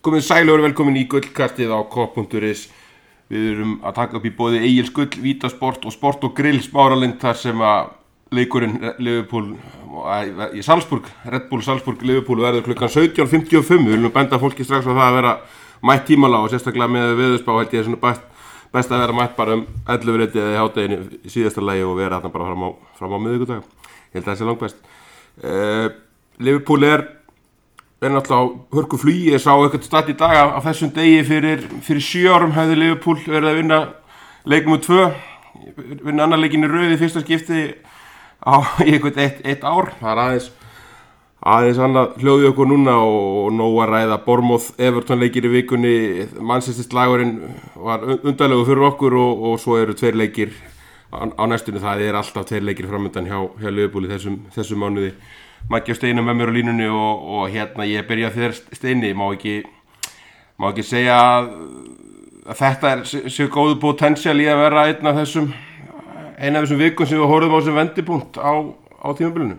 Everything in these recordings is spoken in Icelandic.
Komið sæl og velkomin í gullkastið á Kopp.is. Við erum að taka upp í boði Egils Gull, Vítasport og Sport og Grill Smáralind þar sem að leikurinn Liverpool í Salzburg, Red Bull Salzburg Liverpool verður klukkan 17:55. Við viljum benda fólki strax á það að vera mætt tímalega og sérstaklega með veðurspá held ég svona best að vera mætt bara 11 eða í hádeginu í síðasta lagi og vera þarna bara fram á miðvikudag. Ég held að það sé langbest. Liverpool er náttúrulega á hörku flugi. Ég sá eitthvað stað í dag á þessum degi fyrir 7 árum hefði Liverpool verið að vinna leik nr. 2, vinna annar leikinn í röð í fyrsta skipti í eitthvað eitt ár. Það er aðeins annað hljóðið okkur núna og nóg að ræða Bournemouth Everton leikir í vikunni. Manchester slagurinn var undarlegur fyrir okkur og svo eru 2 leikir á næstunni. Það er alltaf 2 leikir framundan hjá Liverpool í þessum mánuði. Maggi og Steini með mér á línunni og hérna ég byrja þér Steini, má ekki segja að þetta sé góðu potensial í að vera eina af þessum vikum sem við horfum á sem vendipunkt á tímabilinu?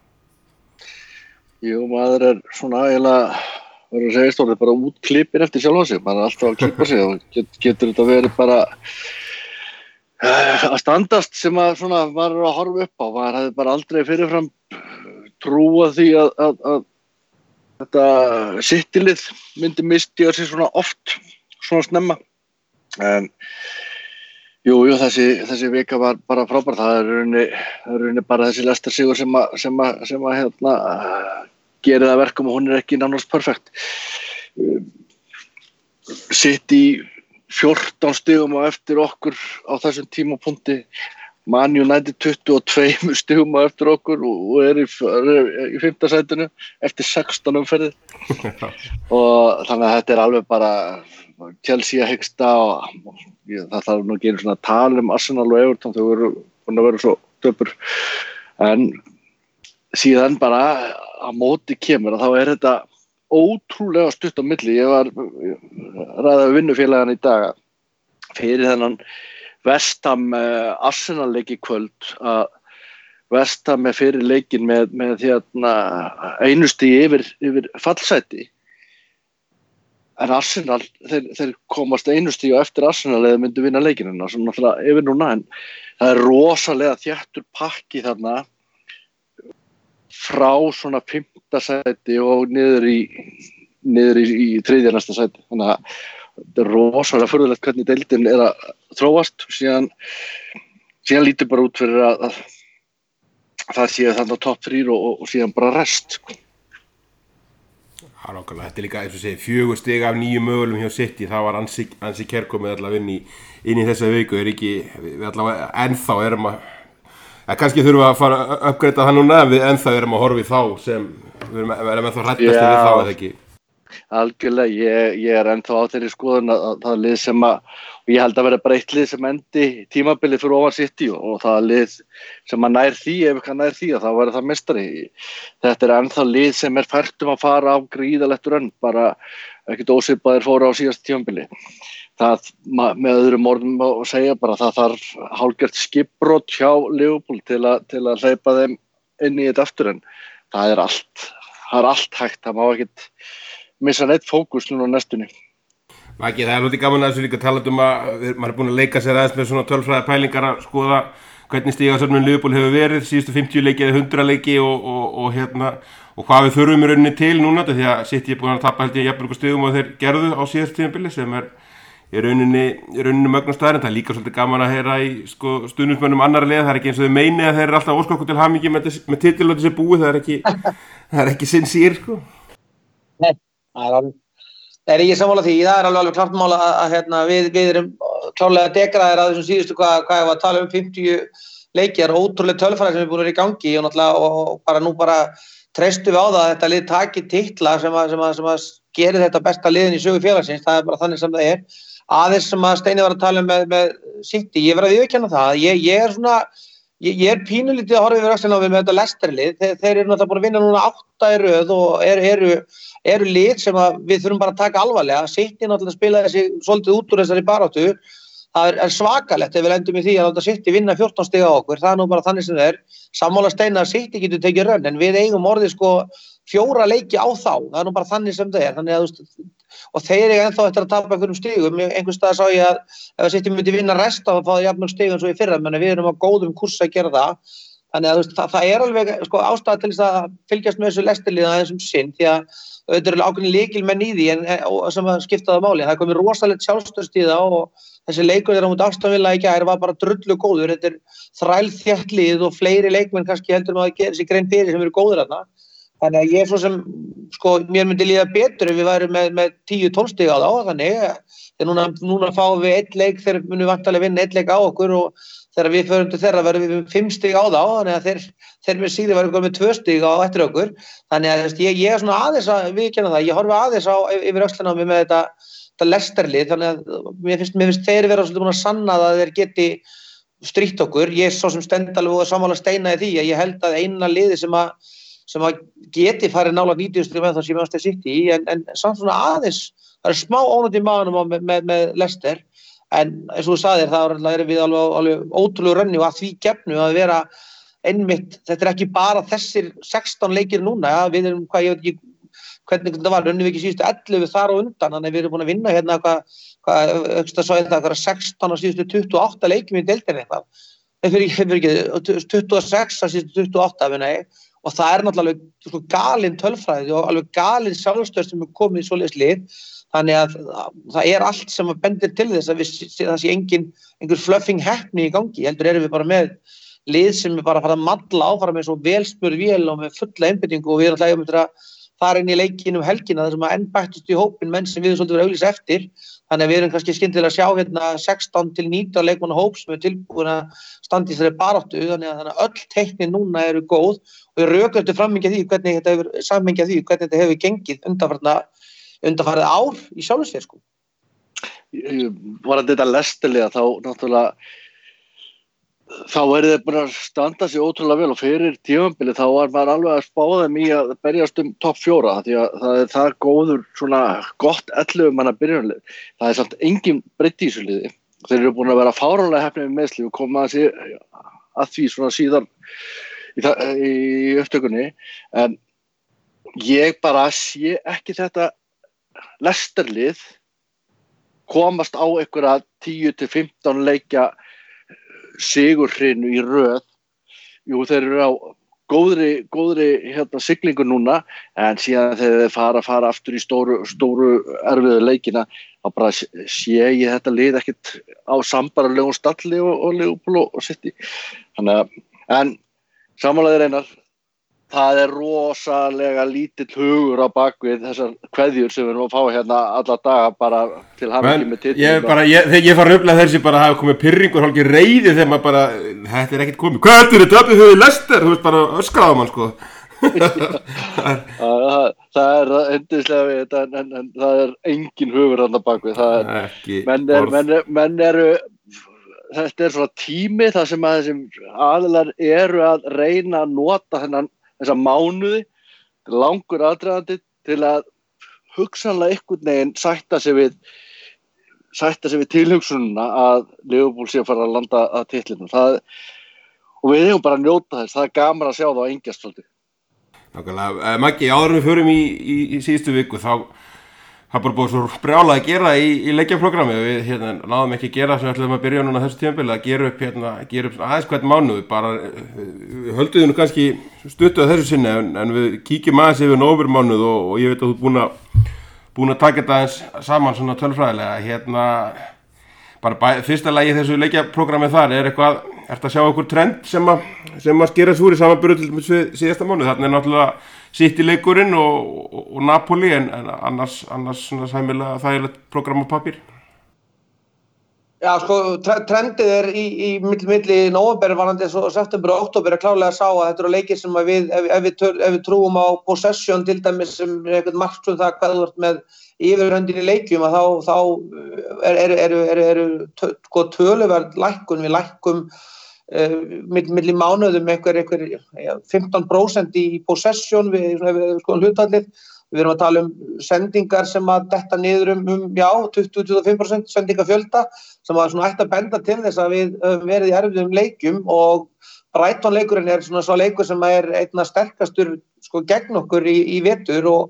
Jú, maður svona eiginlega verður að segja stórið bara útklippir eftir sjálfa sig, maður alltaf að klippa sig og getur þetta verið bara að standast sem að svona maður að horfa upp á. Maður hefði bara aldrei fyrirfram trúa því að þetta City-lið myndi mistja sig svona oft, svona snemma. En jú, þessi vika var bara frábær. Það er rauninni bara þessi Leicester sigur sem að gerir það verkum og hún er ekki nánast perfekt. City 14 stigum á eftir okkur á þessum tímapunkti. Man United 22 stigum á eftir okkur og er í 5. sætinu eftir 16 umferðir. Og þannig að þetta er alveg bara Chelsea að hyggsta og það þarf nú að gera svona tal Arsenal og Everton, þau eru búin að vera svo döpur. En síðan bara að móti kemur og þá er þetta ótrúlega stutt á milli. Ég var ræða við vinnufélagann í dag fyrir þennan West Ham Arsenal leik í kvöld að West Ham er fyrir leikinn með einu stigi yfir fallsæti. En Arsenal, þeir komast einu stigi og eftir Arsenal eða myndu vinna leikinn sem náttúrulega yfir núna, en það er rosalega þéttur pakki þarna frá svona 5. sæti og niður í 3. næsta sæti. Þannig að þetta er rosalega furðulegt hvernig deildin er að þróast. Síðan lítur bara út fyrir að það sé þannig á topp 3 og síðan bara rest. Það er nákvæmlega, þetta er líka eins og segir 4 stig af 9 mögulegum hjá City. Það var ansi kærkomið allavega inn í þessa viku. Við allavega ennþá erum kannski þurfum við að fara að uppgreita það núna, en við ennþá erum að horfa í þá sem við erum ennþá hræddastir við þá eða ekki. Algjörlega, ég er ennþá á þeirri skoðun að það lið sem og ég held að vera bara eitt lið sem endi tímabilið fyrir ofan City og það lið sem að nær því, ef ekki nær því, þá verður það meistari. Þetta er ennþá lið sem er fært að fara á gríðalegt rönn, bara ekkert ósvipaðir fóru á síðasta tímabili. Það, með öðrum orðum að segja bara, það þarf hálfgert skipbrot hjá Liverpool til að hleypa þeim inn í þetta aftur, en það er allt hægt, það má ekkert missa neitt fókus núna á næstunni. Maggi, það er lútið gaman að þessu líka tala að maður er búin að leika sér aðeins með svona tölfræði pælingar að skoða hvernig stigasöfnun Liverpool hefur verið síðustu 50 leiki eða 100 leiki og hvað við þurfum í rauninni til núna, því að City er búin að tapa held ég jafnvel stigum og þeir gerðu á síðasta tímabili sem er í rauninni mögnastæðar, en það er líka svolítið gaman að heyra í stuðningsmönnum annarra liða. Það er ekki eins og þau meini að þeir eru alltaf óskokku til hamingju með titil og þessi búi, það er ekki sinn sýr Nei, það er ekki sammála því. Það er alveg klart mál að við erum klárlega degraðir að þessum síðustu hvað ég var að tala 50 leikjar, ótrúlega tölfræði sem er búin að vera í gangi og bara nú treystum við á það að þetta lið taki titla sem að gerir þetta besta liðin í sögu félagsins. Það er bara þannig sem það er. Aðeins sem að Steini var að tala með City, ég verð að viðurkenna það. Ég er pínulítið að horfa yfir öxlina með þetta Leicester-lið. Þeir eru náttúrulega búin að vinna núna 8 í röð og eru lið sem við þurfum bara að taka alvarlega. City náttúrulega spilaði sig svolítið út úr þessari baráttu. Það er svakalegt ef við lendum í því að láta City vinna 14 stig á okkur. Það er nú bara þannig sem það er. Sammála Steini að City getur tekið rönn, en við eigum orðið 4 leiki á þá. Það er nú bara þannig sem það er. Þannig að og þeir eru ennþá eftir að tapa einhverjum stigum. Einhvers staðar sá ég að ef City myndi vinna rest þá fá það jafn mörg stig eins og í fyrra, menn við erum á góðum kúrs að gera það. Þannig að það er alveg sko, ástæða til þess að fylgjast með þessu Leicester-liði aðeins sinn, því að þetta eru ákveðin lykilmenn í því sem að skipta það máli. Það komið rosalegt sjálfstraust í það og þessi leikur þeirra mútið Aston Villa í gær var bara drullu góður. Þetta er þrælþétt lið og fleiri leikmenn kannski heldur maður að gera sér grein fyrir sem eru góður þarna. Þannig að ég svo sem, sko, mér myndi líða betur ef við værum með 10-12 stig á þá, þannig þegar núna fáum við einn leik, þeir munum vantarlega vinna einn leik á okkur og þegar við förum til þeirra verðum við með 5 stig á þá, þannig að þeir með síður verðum með 2 stig á eftir okkur. Þannig að ég er svona aðeins að viðurkenna það, ég horfi aðeins yfir öxlina á mig með þetta Leicester-lið, þannig að mér finnst þeir vera svolítið búin að sanna að þeir geti strítt okkur. Ég svo sem stend alveg og sammála Steina í því að ég held að eina liði sem að geti farið nálægt 90 stig með það sem Manchester City en samt svona aðeins, það er smá ónætt í maganum með Leicester. En eins og þú sagðir, þá erum við alveg ótrúlega rönni og að því gefnu að vera einmitt, þetta er ekki bara þessir 16 leikir núna, ja, við erum, ég veit ekki hvernig þetta var, rönnum við ekki síðustu 11 þar og undan, þannig að við erum búin að vinna hérna eitthvað 16 og síðustu 28 leikjum í deildinni eitthvað. Fyrir ekki 26 og síðustu 28, finna ég, og það er náttúrulega sko, galin tölfræði og alveg galin sjálfstöð sem er komið í svoleiðis lið. Þannig að það er allt sem bendir til þess að það sé einhver fluffing heppni í gangi. Heldur erum við bara með lið sem er bara að fara að malla áfram með svo velspurð vél og með fulla einbeitingu og við erum alltaf að fara inn í leikinn helgina þar sem að enn bættust í hópin menn sem við svolítið verið auglýsa eftir. Þannig að við erum kannski skyndilega að sjá hérna 16-19 leikmanna hóp sem er tilbúin að standa í þeirri baráttu. Þannig að öll teiknin núna eru góð og við rökum eftir frammengja því hvernig þetta hefur gengið undanfarið ár í sjálfu sér sko. Var þetta Leicester-liða þá náttúrulega þá þið búin að standa sig ótrúlega vel og fyrir tímabilið þá var maður alveg að spá þeim í að berjast topp 4 því að það er það góður svona gott 11 manna byrjunarlið. Það er samt engin breidd í þessu liði. Þeir eru búin að vera fáránlega heppnir með meiðsli og koma að því svona síðan í upptökunni en ég bara sé ekki þetta Leicester-lið komast á einhverja 10-15 leikja sigurhrinu í röð. Jú, þeir eru á góðri siglingu núna en síðan þegar þeir fara aftur í stóru erfiðu leikina þá bara sé ég þetta lið ekkert á sambærilegum stalli og Liverpool og City. Þannig að, en samanlega Einar, það er rosalega lítill hugur á bakvið þessar kveðjur sem við erum að fá hérna alla daga bara til hamingju með titil. Þegar ég fara að upplifa þessi bara hafa komið pirringur og hálfgeir reiði þegar maður bara, þetta er ekkert komið. Hvað er þetta? Þau hefur Leicester, þú veist bara öskraða mann sko. Það er yndislega við þetta en það er engin hugur þarna bakvið. Menn eru þetta er svona tími þar sem að þessum aðilar eru að reyna að nota þessa mánuði, langur aðdragandi til að hugsanlega einhvern veginn sætta sig við tilhugsunina að Liverpool sé að fara að landa að titlinu. Og við eigum bara að njóta þess, það er gaman að sjá það á engjast svolítið. Nákvæmlega. Maggi, áður við förum í síðustu viku það bara búið svo brjálað að gera í leikjaprogrammi og við náðum ekki að gera sem við ætlum að byrja núna þessu tímabili að gera upp aðeins hvern mánuð bara við hölduðum kannski stuttu að þessu sinni en við kíkjum aðeins yfir nóvembermánuð og ég veit að þú búin að taka þetta aðeins saman svona tölfræðilega bara fyrsta lagi þessu leikjaprogrammi þar ertu að sjá einhver trend sem að skera svo í samanburði til dæmis við síðasta mánuð. Þarna er náttúrulega City-leikurinn og Napoli en annars svona sæmilega þægilegt program á pappír. Já, sko, trendið er í milli nóvember varandi svo september og október klárlega að sá að þetta eru leikir sem að ef við trúum á possession til dæmis sem er eitthvað marksum það hvað þú ert með yfirhöndin í leikjum að þá eru töluverð lækkun, við lækkum milli mánuðum einhver 15% í possession við skoðum hlutfallið. Við erum að tala sendingar sem að detta niður 20-25% sendingafjölda sem að svona ætti að benda til þess að við höfum verið í erfiðum leikjum og Brighton leikurinn er svona svo leikur sem er einna sterkastur sko gegn okkur í vetur og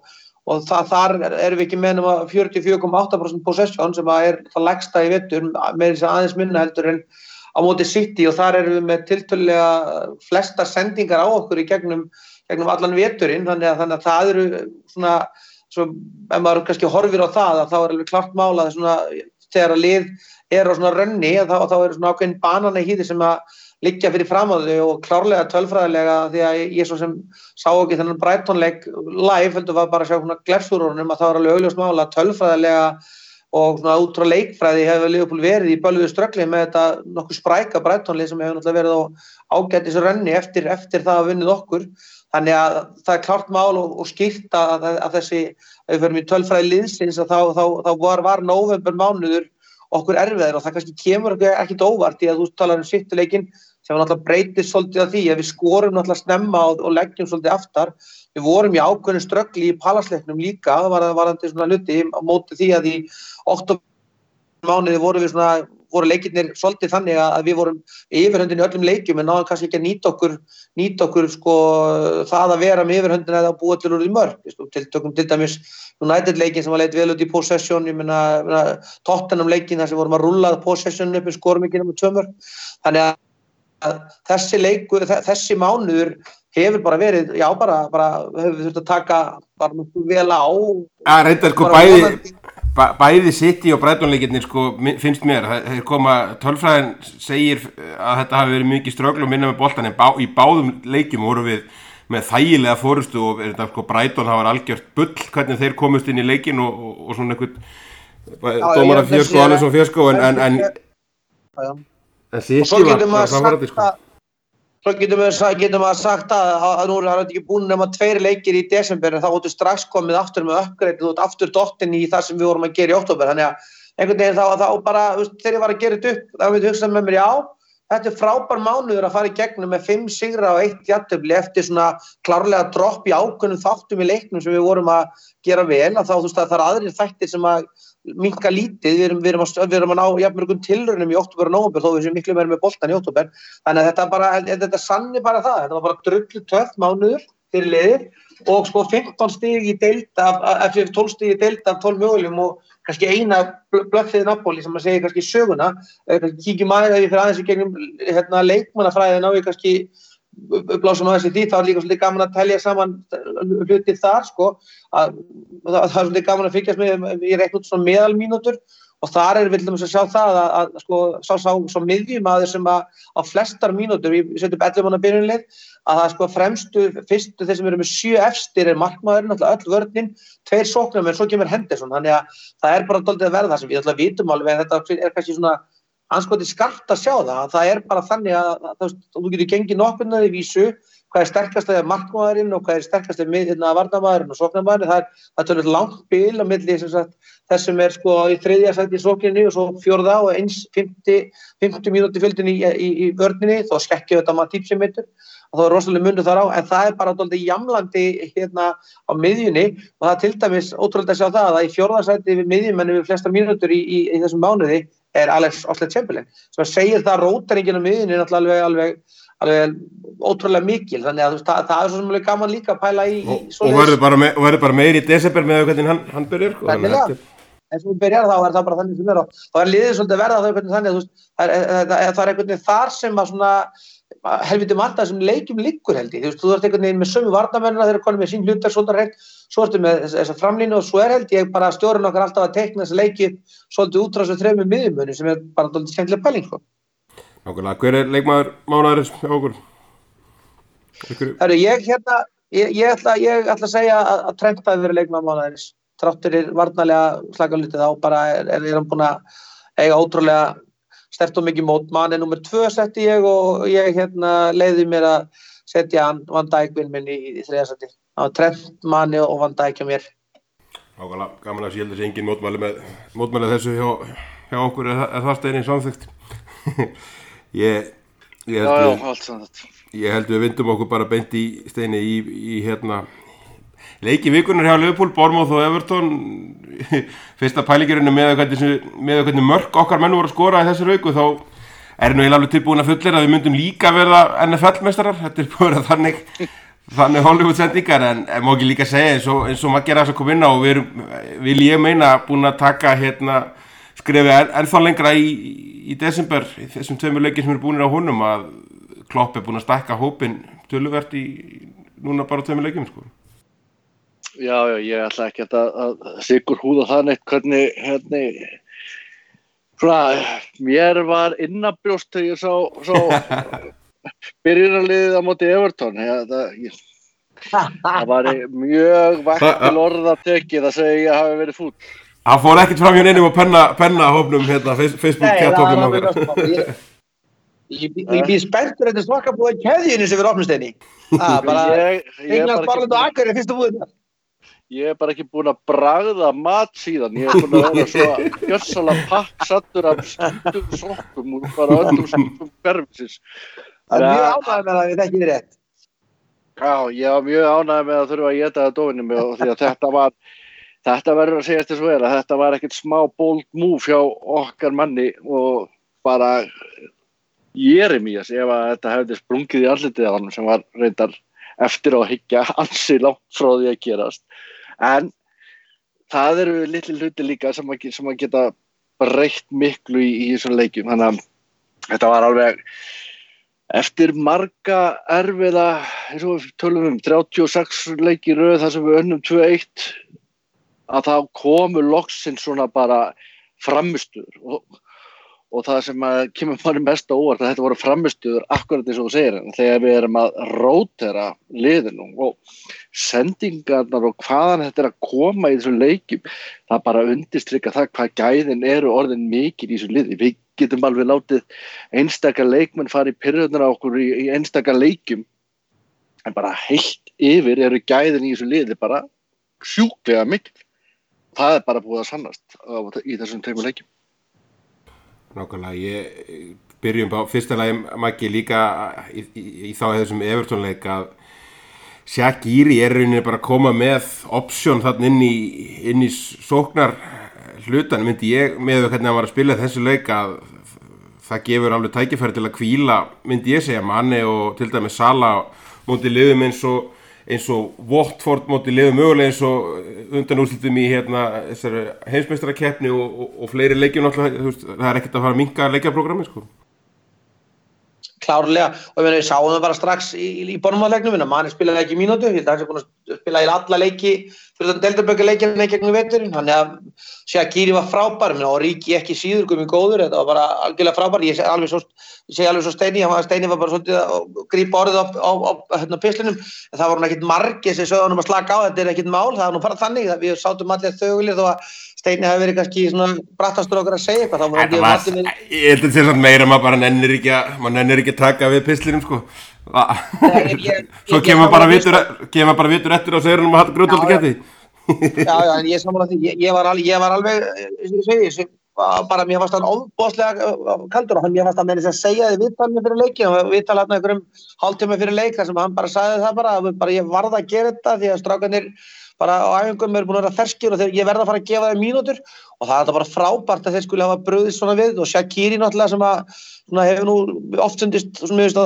og þar erum við ekki með nema 44,8% possession sem það lægsta í vetur með þess aðeins minna heldur en á móti City og þar erum við með tiltölulega flesta sendingar á okkur í gegnum allan veturinn þannig að það eru svona svo ef maður kannski horfir á það að þá alveg klart mál að svona þegar að lið á svona rönni þá eru svona ákveðin bananahýði sem að liggja fyrir fram á þau og klárlega tölfræðilega því að ég svo sem sá ekki þennan Brighton-leik live heldur var bara að sjá svona glefsúrunum að það var alveg augljóst mál að tölfræðilega og svona út frá leikfræði hefur Liverpool verið í bölvuðu ströggli með þetta nokkuð spræka Brighton-lið sem hefur náttúrulega verið á ágætis rönni eftir það að vunnið okkur þannig að það klárt mál og skýrt að þessi ef við förum í tölfræði liðsins að þá var nóvember mánuður okkur erfiðir og það kannski kemur ekkert óvart í að þú talar City-leikinn sem náttúrulega breytist svolítið af því að við skorum náttúrulega snemma og leggjum svolítið aftar. Við vorum í ákveðnu ströggli í Palace-leiknum líka, varðandi svona hluti á móti því að í októbermánuði voru leikirnir svolítið þannig að við vorum yfirhöndin í öllum leikjum en náðum kannski ekki að nýta okkur sko það að vera með yfirhöndin eða að búa til úr því mörk. Tökum til dæmis United-leikin sem var leit vel út í possession, ég meina Tottenham-leikin þar sem vorum að rúlla possession upp við skorum ekki nema 2 mörk. Þannig að þessi leikur, þessi mánuður hefur bara verið, já bara hefur við þurft að taka bara mjög vel á. Reyndar sko bæði City og Brighton-leikirnir sko finnst mér, þeir koma tölfræðin segir að þetta hafi verið mikið ströggl og minna með boltan en í báðum leikjum voru við með þægilega fórustu og þetta sko Brighton hafa algjört bull hvernig þeir komust inn í leikin og svona einhvern dómara fjösko og alveg svona fjösko en City var samvarandi sko. Svo getum við sagt að nú er það ekki búin nema 2 leikir í desember en þá áttu strax komið aftur með uppgreið og aftur dottin í það sem við vorum að gera í október þannig að einhvern veginn þá bara þegar ég var að gera þetta upp þá myndi hugsa með mér já þetta er frábær mánuður að fara í gegnum með 5 sigra og 1 jafntefli eftir svona klárlega dropp í ákveðnum þáttum í leiknum sem við vorum að gera vel að þá þú veist að það eru aðrir þættir sem að minnka lítið, við erum að ná jafnmörgum tilraunum í október og nóvember þó við séum miklu meira með boltan í október þannig að þetta sanni bara það þetta var bara drullu töff mánuður fyrir liðið og sko 15 stig í deild eftir 12 stig í deild af 12 mögulegum og kannski eina blöffið Napoli sem að segja kannski söguna kíkjum aðeins í gegnum leikmannafræðina og við kannski blásum aðeins í því, það var líka svolítið gaman að telja saman hluti þar sko, að það er svolítið gaman að fylgjast með í reikn út svona meðalmínútur og þar við til dæmis að sjá það að sko sá miðjumaður sem að á flestar mínútur, við setjum 11 manna byrjunlið, að það sko fyrstu þeir sem eru með 7 efstir er markmaðurinn, alltaf öll vörnin, 2 sóknarmenn, svo kemur Henderson, þannig að það er bara dálítið að verða það sem við alltaf vitum alveg, þetta er kannski svona anskotið skarpt að sjá það er bara þannig að þú getur gengið nokkurnaði vísu hvað er sterkastlega markmaðurinn og hvað er sterkastlega varnarmaðurinn og sóknarmaðurinn það er tölvöld langt bil á milli þess sem er sko í 3. sæti í sókninni og svo 4. og eins 50 mínúti fjöldin í vörninni þá skekkja þetta maður típsimitur og það er rosalega munur þar á en það er bara dálítið jamlandi á miðjunni og það er til dæmis ótrúlega að sjá það að í 4. sæti við miðjumenni við flestar mínútur í þessum mánuði er Alex Oxlade-Chamberlain sem segir það rótaringin á miðjunni alveg ótrúlega mikil þannig að það er svo sem alveg gaman líka að pæla í og verður bara meir í desember með hvernig hann byrjar en sem við byrjar þá er það bara þannig sem er þá er liðið svolítið verða þá hvernig þannig það er einhvern veginn þar sem að svona helviti margt að þessum leikjum liggur held ég þú ert einhvern veginn með sömu varnarmennina þeir eru konum með sín hlutar svolítið hreint svo ertu með þessa framlínu og svo held ég bara stjórinn okkar alltaf að teikna þessa leiki svolítið út frá þessu 3 miðjumönnum sem er bara svolítið skemmtileg pæling sko. Nákvæmlega, hver er leikmaður mánaðarins hjá okkur? Ég ætla að segja að Trent hafi verið leikmaður mánaðarins þráttur varnarlega slagalutið á bara er hann búin að eiga ótrúlega sterkt og mikið mót manni nummer 2 setti ég og ég leiði mér að setja hann Van Dijk vinn minn í 3. seti á Trent, Manni og Van Dijk hjá mér Nákvæmlega, gaman að sé þessi engin mótmæli þessu hjá okkur er það steinni samþykkt ég held við vindum okkur bara beint í steini í leiki vikunar hjá Liverpool, Bournemouth og Everton fyrsta pælingirinn með hvernig mörk okkar menn voru að skora í þessu viku þá er nú alveg tilbúin að fullir að við myndum líka verða NFL-meistarar þetta er bara þannig þannig Hollywood-sendingar en má ekki líka segja eins og maður gera þess að koma inn á og við erum, vil ég meina, búin að taka skrefið ennþá lengra í desember í þessum 2 leikir sem eru búinir á honum að Klopp búin að stækka hópinn töluvert í núna bara 2 leikjum sko. Já, ég ætla ekki að sigur húða það neitt hvernig svona, mér var innanbrjóst þegar ég sá byrjunarliðið á móti Everton. Það var mjög vaktil orða tekið að segja að hafi verið fúll. Hann fór ekkert fram hjá neinum og penna hópnum Facebook-kjatthópnum okkar. Ég býð spenntur þetta smakabúið keðjunni sem við opnum Steini. Bara England, Barland og Akureyri fyrstu búðina. Ég bara ekki búin að bragða mat síðan. Ég búin að vera svo gjörsamlega pakksaddur af sokkum og bara öllum sokkum hverfisins. Það mjög ánægður með það við þekkið rétt. Já, ég var mjög ánægður með að þurfa að éta það dófinni mig og því að þetta verður að segjast þess að þetta var ekkert smá bold move hjá okkar manni og bara Jeremías ef að þetta hefði sprungið í andlitið á honum sem var reyndar eftir á að hyggja ansi langt frá því að gerast. En það eru litli hluti líka sem að geta breytt miklu í þessum leikjum. Þannig að þetta var alveg eftir marga erfiða, eins og við tölum 36 leiki í röð þar sem við unnum 2-1 að þá komu loksins svona bara framistöður og það sem kemur manni mest á óvart að þetta voru framistöður akkurat eins og þú segir þegar við erum að rótera liðinu og sendingarnar og hvaðan þetta að koma í þessum leikjum það bara undirstrika það hvað gæðin eru orðin mikil í þessu liði. Við getum alveg látið einstaka leikmenn fara í pirrurnar á okkur í einstaka leikjum en bara heilt yfir eru gæðin í þessu liði bara sjúklega mikil. Það bara búið að sannast í þessum 2 leikjum. Nákvæmlega, ég byrjum á fyrsta lagi Maggi líka í þessum Everton-leik að Shaqiri rauninni bara að koma með option þarna inn í sóknar hlutan myndi ég með hvernig hann var að spila þessu leik að það gefur alveg tækifæri til að hvíla myndi ég segja Mane og til dæmis Salah móti liðum eins og Watford móti liðum mögulega eins og undanúrslitum í þessari heimsmeistarakeppni og fleiri leikjum náttúrulega, það ekkert að fara að minnka leikjaprogrammi sko. Klárlega, og við sáum það bara strax í Bournemouth-leiknum, Mane spilaði ekki mínútu, ég held að hann sé búin að spila í alla leiki fyrir þann deildabökuleikina gegnum veturinn, þannig að Shaqiri var frábær, og Ríki ekki síður, guðminn góður, þetta var bara algjörlega frábær, ég segi alveg svo Steini var bara svolítið að grípa orðið á pislinum, en það voru ekkert margir sem sögðu honum að slaka á, þetta ekkert mál, það var nú bara þannig, við sátum allir þögulir þó að Steini hafi verið kannski svona brattastur okkur að segja eitthvað, þá var ekki allir ég held að þetta meira maður bara nennir ekki að taka við pislinum sko. Svo kemur bara vitur eftir á segrunum og hatt grjótöldu geti. Já, en ég sammála því, ég var alveg, ég segi, bara mér fannst hann ofboðslega kaldur og mér fannst hann meira að segja þið viðtalinu fyrir leikin og viðtal hann einhverjum hálftíma fyrir leik þar sem hann bara sagði það bara ég varð að gera þetta því að strákarnir bara á æfingum eru búin að vera ferskir og ég verð að fara að gefa þeim mínútur og það er bara frábært að þeir skuli hafa brugðist svona við og Shaqiri náttúrulega sem að hefur nú oft fundist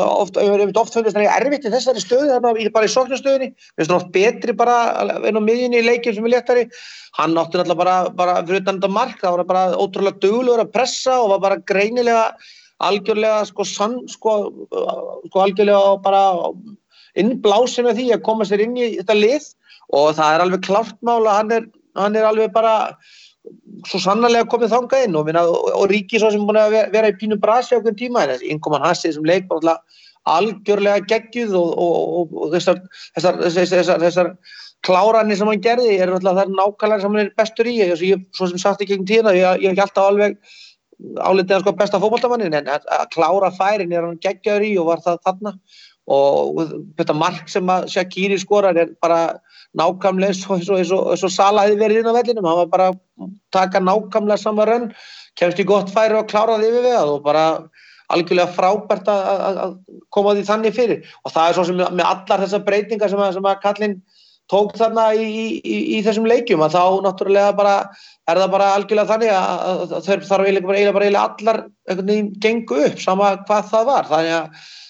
það er erfitt í þessari stöðu þarna bara í sóknarstöðunni, við erum oft betri bara inn á miðjunni í leikjum sem er léttari hann átti náttúrulega bara fyrir utan þetta mark, það var bara ótrúlega duglegur að pressa og var bara greinilega algjörlega algjörlega bara innblásin með því að koma sér inn í þetta lið og það er alveg klárt mál að hann er alveg bara svo sannarlega komið þangað inn og Ríki svo sem búin að vera í pínu brasi á okkur tíma en þessi innkoman hans sem leik bara algjörlega geggjuð og þessar kláranir sem hann gerði eru alltaf þær nákvæmlega sem hann er bestur í ég svo sem sagt í gegnum tíðina ég hef ekki alltaf alveg álitið hann besta fótboltamannin en að klára færin er hann geggjaður í og var það þarna og þetta mark sem að Shaqiri skorar er bara nákvæmlega eins og Salah hefði verið inn á vellinum, hann var bara taka nákvæmlega sama rönn, kemst í gott færi og kláraði yfir við það og bara algjörlega frábært að koma því þannig fyrir og það er svo sem með allar þessar breytingar sem að kallinn tók þarna í þessum leikjum að þá náttúrulega bara er það bara algjörlega þannig að þau þarf eiginlega allar einhvern veginn gengu upp sama hvað það var, þannig að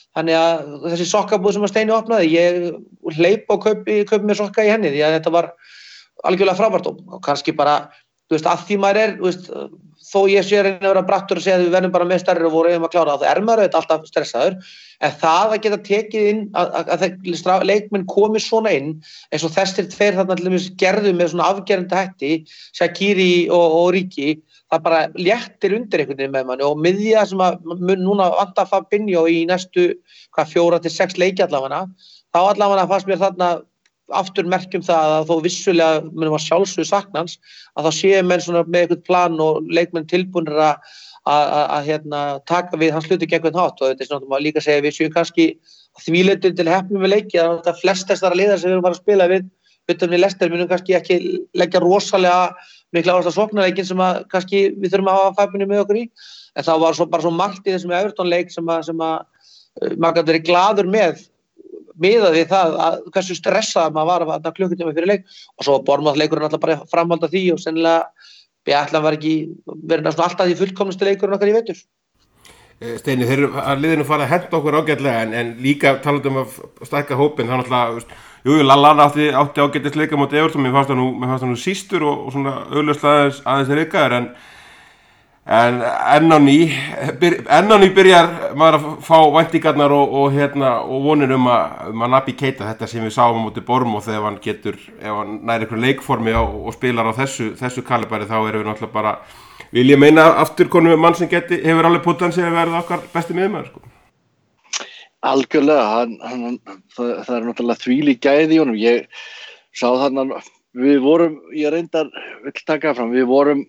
Þannig að þessi sokkabúð sem að Steini opnaði, ég hleyp og kaupi mér sokka í henni því að þetta var algjörlega frábært og kannski bara, að því maður þó ég sé að reyna að vera brattur og segja að við verðum bara með stærri og voru að klára það, þá maður auðvitað alltaf stressaður, en það að geta tekið inn, að leikmenn komi svona inn, eins og þessir tveir þarna til dæmis gerðu með svona afgerandi hætti, Shaqiri og Ríki, það bara léttir undir einhvern veginn með manni og miðja sem að mun núna vanta Fabinho í næstu 4 til 6 leiki allavega, þá allavega fannst mér þarna aftur merkjum það að þó vissulega munum að sjálfsögðu sakna hans, að þá séu menn svona með eitthvað plan og leikmenn tilbúnir að taka við hans hluti gegn hátt og þetta svona maður líka segja við séum kannski þvíleitur til heppnum við leiki að þetta flestast þar að liða sem við erum bara að spila við utan við Leicester munum kannski ekki leggja rosalega mikla áherslu á sóknarleikin sem að kannski við þurfum að hafa Fabinho með okkur í en þá var bara svo margt í þessum Everton leik sem að maður gæti verið glaður miðað við það að hversu stressað maður var að klukkutíma fyrir leik og svo Bournemouth leikurinn alltaf bara framhald af því og sennilega Beatlan var ekki verið næstum alltaf því fullkomnustu leikurinn okkar í vetur. Steini, þeir eru að liðinu fara að henda okkur ágætlega en líka talandi að stækka hópinn, það náttúrulega Lallana átti ágætis leika móti Everton, mér fannst það nú sístur og svona augljóslega aðeins leikaður en enn á ný byrjar maður að fá væntingarnar og vonir að Naby Keita, þetta sem við sáum á móti Bournemouth ef hann nær einhverju leikformi og spilar á þessu kalibari þá erum við náttúrulega bara vil ég meina aftur konum með mann sem hefur alveg potensial að verða okkar besti miðjumaður sko. Algjörlega, það er náttúrulega þvílík gæði í honum. Ég sá þarna, við vorum, ég reyndar vill taka fram, við vorum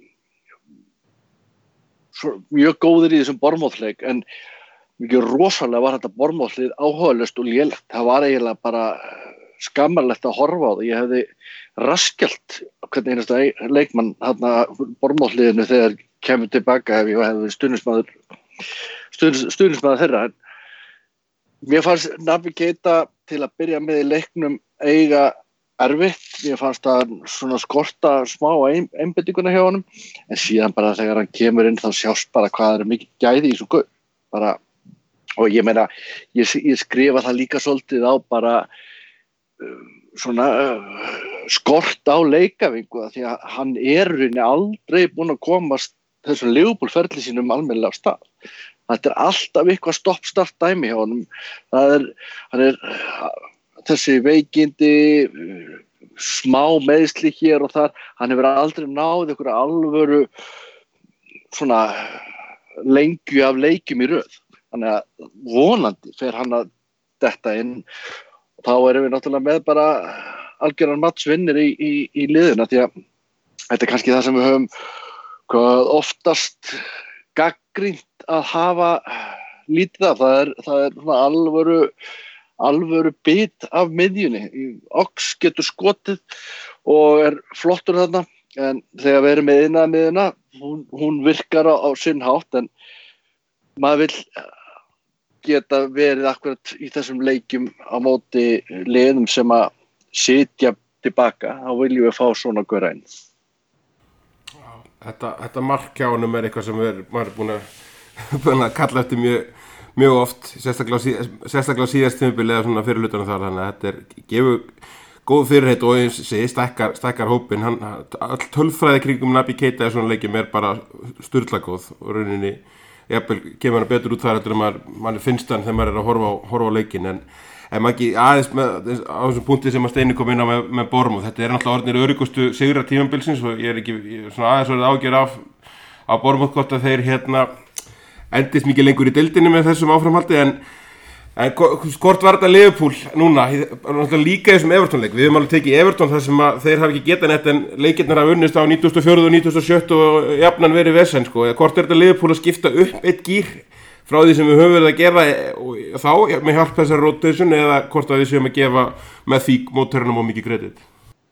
mjög góðir í þessum Bournemouth-leik en mikið rosalega var þetta Bournemouth-lið áhugalaust og lélegt. Það var eiginlega bara skammarlegt að horfa á það. Ég hefði raskjalt hvernig einasta leikmann Bournemouth-liðinu þegar kemur tilbaka ef ég hefði stuðningsmaður þeirra. Mér fannst Naby Keita til að byrja með í leiknum eiga erfitt. Mér fannst það svona skorta smá einbeitinguna hjá honum en síðan bara þegar hann kemur inn þá sjást bara hvað mikið gæði í svo guð. Bara, og ég meina, ég skrifa það líka svolítið á bara svona skort á leikavingu því að hann rauninni aldrei búinn að komast þessum Liverpool-ferli sínum almennilega á stað. Þetta alltaf eitthvað stopp-start dæmi hjá honum. Hann þessi veikindi, smá meiðsli hér og þar, hann hefur aldrei náð einhverja alvöru svona lengju af leikjum í röð. Þannig að vonandi fer hann að detta inn og þá erum við náttúrulega með bara algjöran mattsvinnir í liðina því að þetta er kannski það sem við höfum oftast gagnrýnt að hafa lítið af. Það er svona alvöru bit af miðjunni. Ox getur skotið og flottur þarna en þegar við erum með miðjuna, hún virkar á sinn hátt en maður vill geta verið akkurat í þessum leikjum á móti liðum sem að sitja tilbaka, þá viljum við fá svona gaura inn. Þetta mark hjá honum eitthvað sem maður búin að kalla eftir mjög oft, sérstaklega á síðast tímabili eða svona fyrir hlutunum þar, þannig að þetta gefur góð fyrirheit og eins stækkar hópinn, all tölfræði kringum Naby Keita í svona leikjum bara sturlagóð og rauninni kemur hann betur út þar eftir að mann finnst hann þegar maður að horfa á leikinn en maður ekki aðeins á þessum punkti sem að Steini kom inn á með Bournemouth, þetta náttúrulega orðnir öruggustu sigrar tímabilsins og ég ekki svona aðeins orðið ágjör af Bournemouth hvort að þeir endist mikið lengur í deildinni með þessum áframhaldi en hvort var þetta Liverpool núna, náttúrulega líka þessum Everton-leik, við höfum alveg tekið Everton þar sem að þeir hafa ekki getað neitt en leikirnar hafa unnist á 94. og 97. og jafnan verið vesen sko, hvort þetta Liverpool að skipta upp eitt gír frá því sem við höfum verið að gera þá með hjálp þessar rotation eða hvort að við séum að gefa með því mótörunum og mikið kredit.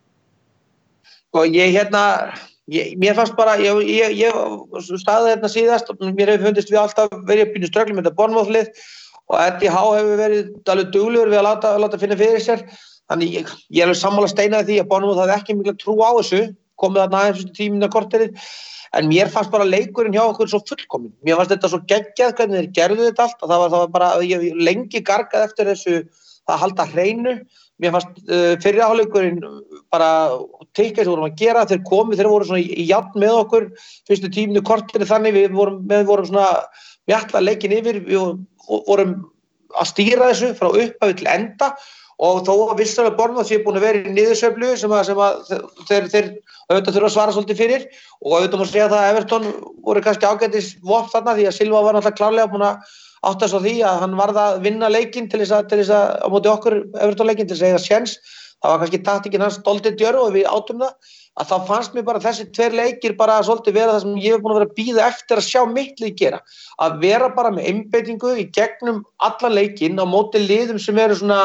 Og mér fannst bara, ég staði hérna síðast og mér hefur fundist við alltaf verið pínu ströggli með þetta Bournemouth-lið og Eddie Howe hefur verið alveg duglegur við að láta finna fyrir sér. Þannig ég alveg sammála Steina því að Bournemouth hafði ekki mikla trú á þessu komið þarna aðeins fyrstu tímina korterið, en mér fannst bara leikurinn hjá okkur svo fullkominn. Mér fannst þetta svo geggjað hvernig þeir gerðu þetta allt, og það var bara, ég lengi gargað eftir þessu að halda hreinu. Mér fannst fyrri hálfleikurinn bara tikka sem vorum að gera, þeir voru svona í jafn með okkur fyrstu tíminu korterið, þannig við vorum svona mjalla leikinn yfir, við vorum að stýra þessu frá upphafi til enda. Og þó að vissulega Bournemouth sé búin að vera í niðursveiflu sem þeir auðvitað þurfa að svara svolítið fyrir, og auðvitað má segja það að Everton voru kannski ágætis vopn þarna, því að Silva var náttúrulega klárlega búin að átta sig á því að hann varð að vinna leikinn til þess að á móti okkur Everton leikinn til þess að eiga séns. Það var kannski taktikinn hans dálítið djörf og við átum það, að þá fannst mér bara þessi 2 leikir bara svolítið vera það sem ég hef búin að vera að bíða eftir að sjá mitt lið gera, að vera bara með einbeitingu í gegnum allan leikinn á móti liðum sem eru svona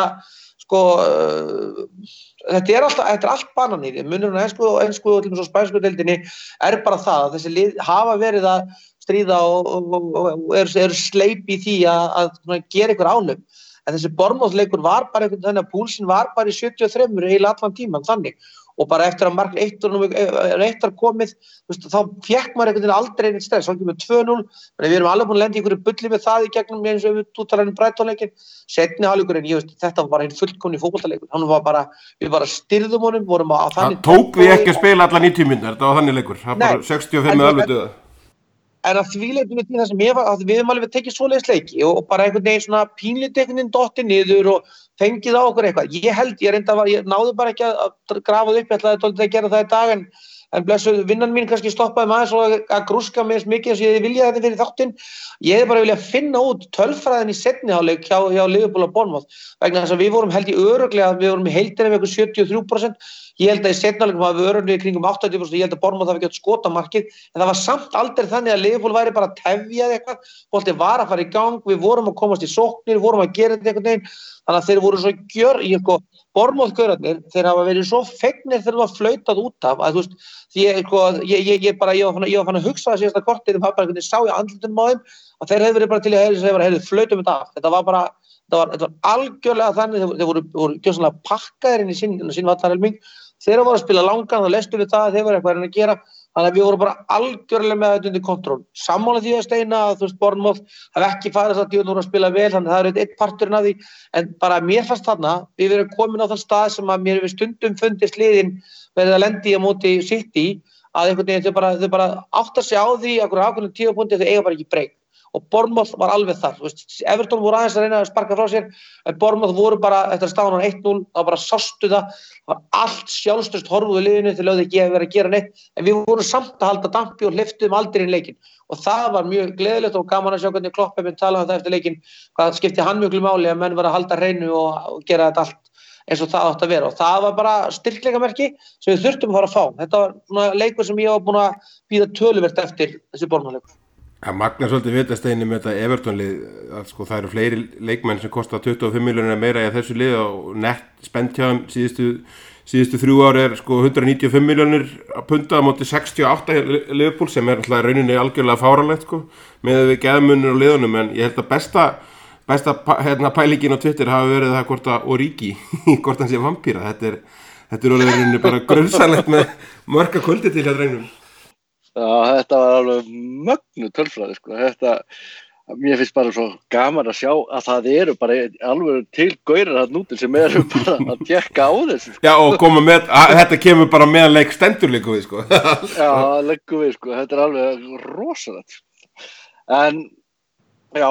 þetta er allt bananir. Munurinn á ensku og til og spænsku deildinni bara það að þessi lið hafa verið að stríða og eru sleip í því að gera einhver ánum. En þessi Bournemouth leikur var bara einhvern veginn að púlsinn var bara í 73 heila allan tíman þannig. Og bara eftir að mark 1 var komið, þá fékk maður einhvern veginn aldrei neitt stress, þá kemur 2-0, en við erum alveg búin að lenda í einhverju bulli með það í gegnum eins og við talanum Brighton-leikinn. Seinni hálfleikurinn, þetta var bara einn fullkomni fótboltaleikur, við bara styrðum honum, vorum á þannig. Það tók við ekki að spila alla 90 mínútur, þetta var þannig leikur, það var bara 65 með alveg döða. En að því leitinu til það sem við höfum alveg tekið svoleiðis leiki og bara einhvern veginn svona pínlítið einhvern veginn dottið niður og fengið á okkur eitthvað. Ég náði bara ekki að grafa það upp, ég ætlaði að gera það í dag, en blessuð vinnan mín kannski stoppaði maður svo að grúska mig eins mikið sem ég vilja þetta fyrir þáttinn. Ég hefði bara viljað finna út tölfræðin í seinni hálfleik hjá Liverpool og Bournemouth, vegna þess að við vorum held í örugglega, við vorum í heildina með eitthvað 73%. Ég held að í seinni hálfleikum hafi við örugglega í kringum 80%, ég held að Bournemouth hafi ekki átt skotmarkið, en það var samt aldrei þannig að Liverpool væri bara að tefjað eitthvað, boltinn var að fara í gang, við vorum að komast í sóknir, við vorum að gera þetta einhvern veginn, þannig að þeir voru svo Bournemouth-gaurarnir, þeir hafa verið svo fegnir þegar það var flautað út af, að þú veist, ég var fann að hugsa það síðasta kortið, það var bara einhvern veginn sá í andlitunum á þeim, að þeir hefðu verið bara til að segja, flautum þetta af. Þetta var algjörlega þannig, þeir voru gjörsamlega pakkaðir inn í sín vallarhelming, þeir voru að spila langan, þá lestu við það að þeir voru eitthvað að gera, þannig að við vorum bara algjörlega með þetta undir kontról. Sammála því að Steina að þú veist Bournemouth hafi ekki farið það að voru að spila vel, þannig að það er einn parturinn af því, en bara mér fannst þarna, við erum komin á þann stað sem að mér hefur stundum fundist liðin verið að lendi á móti City, að einhvern veginn þau bara átta sig á því að ákveðnum tímapunkti þau eiga bara ekki breyk. Og Bournemouth var alveg þar. Everton voru aðeins að reyna að sparka frá sér, en Bournemouth voru bara, eftir að staðan 1-0, þá bara sástu það var allt sjálfstöðst horfuðu liðinu, þeir lögðu ekki að vera að gera neitt, en við vorum samt að halda dampi og hleyptum aldrei inn leikinn. Og það var mjög gleðilegt og gaman að sjá hvernig Klopp hefur talað um það eftir leikinn, hvað skipti hann mjög máli að menn var að halda hreinu og gera þetta allt eins og það átt að vera. Og það var bara styrkleikamerki sem við þurftum að fara að fá. Þetta var svona leikur sem ég var búin að bíða töluvert eftir þessi Bournemouth-leikur. Það magnar svolítið vitasteini með þetta Everton-lið, að sko það eru fleiri leikmenn sem kosta 25 milljónir meira í þessu lið og nett spennt hjá þeim síðustu 3 ár er sko 195 milljónir punda á móti 68 Liverpool sem er alltaf rauninni algjörlega fáránlegt sko með við geðmunir á liðunum, en ég held að besta pælingin á Twitter hafi verið það hvort að Origi hvort hann sé vampíra. Þetta er rauninni bara grunsamlegt með mörka kvöldi til hérna reynum. Já, þetta var alveg mögnu tölfræði sko. Mér finnst bara svo gaman að sjá að það eru bara alveg til gaurar þarna úti sem eru bara að tékka á þessu sko. Já, og koma með, þetta kemur bara meðan leik stendur leikum við sko. Já, leikum við sko, þetta er alveg rosalegt. En já,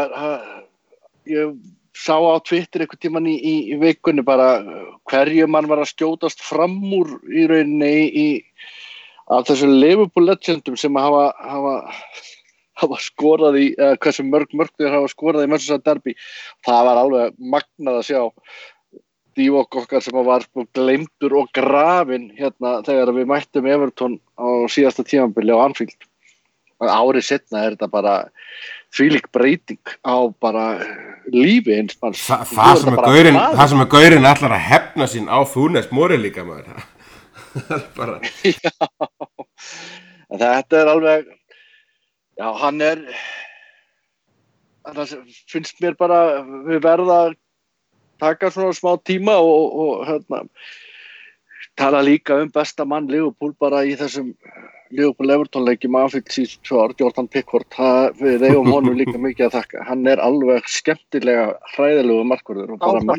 ég sá á Twitter einhvern tímann í vikunni bara hverju mann var að skjótast fram úr í rauninni af þessum Liverpool legendum sem hafa skorað í, hversu mörg þeir hafa skorað í Manchester Derby. Það var alveg magnað að sjá Divock okkar sem var gleymdur og grafinn hérna þegar við mættum Everton á síðasta tímabili á Anfield. Árið seinna er þetta bara þvílík breyting á bara lífi hins manns. Það sem er gaurinn ætlar að hefna sín á Funes Mori líka maður. Bara. Já, þetta er alveg, já, það finnst mér bara, við verða að taka svona smá tíma og tala líka besta mann Liverpool bara í þessum Liverpool-Everton-leikjum Anfield síðustu 2 ár, Jordan Pickford, við eigum honum líka mikið að þakka. Hann alveg skemmtilega hræðilegur markvörður og bara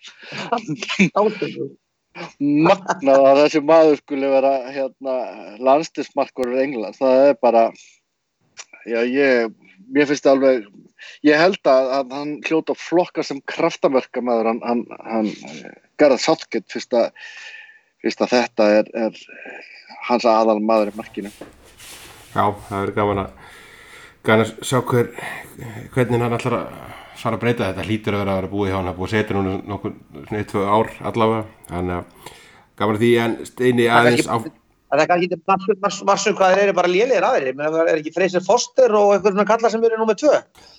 magnað að þessi maður skuli vera landsliðsmarkvörður Englands. Það bara, mér finnst alveg, ég held að hann hljóta flokka sem kraftaverkamaður, hann Gareth Southgate fyrst að þetta hans aðal maður í markinu. Já, það gaman að sjá hvernig hann ætlar að fara að breyta þetta. Hlýtur að vera búið hjá hann, búið að setja núna nokkur 1-2 ár allavega, þannig að gaman að því. En Steini aðeins á Það kannski ekki marsum hvað þeir bara lélegir aðrir, menn ekki Fraser Foster og einhver svona kallar sem númer 2.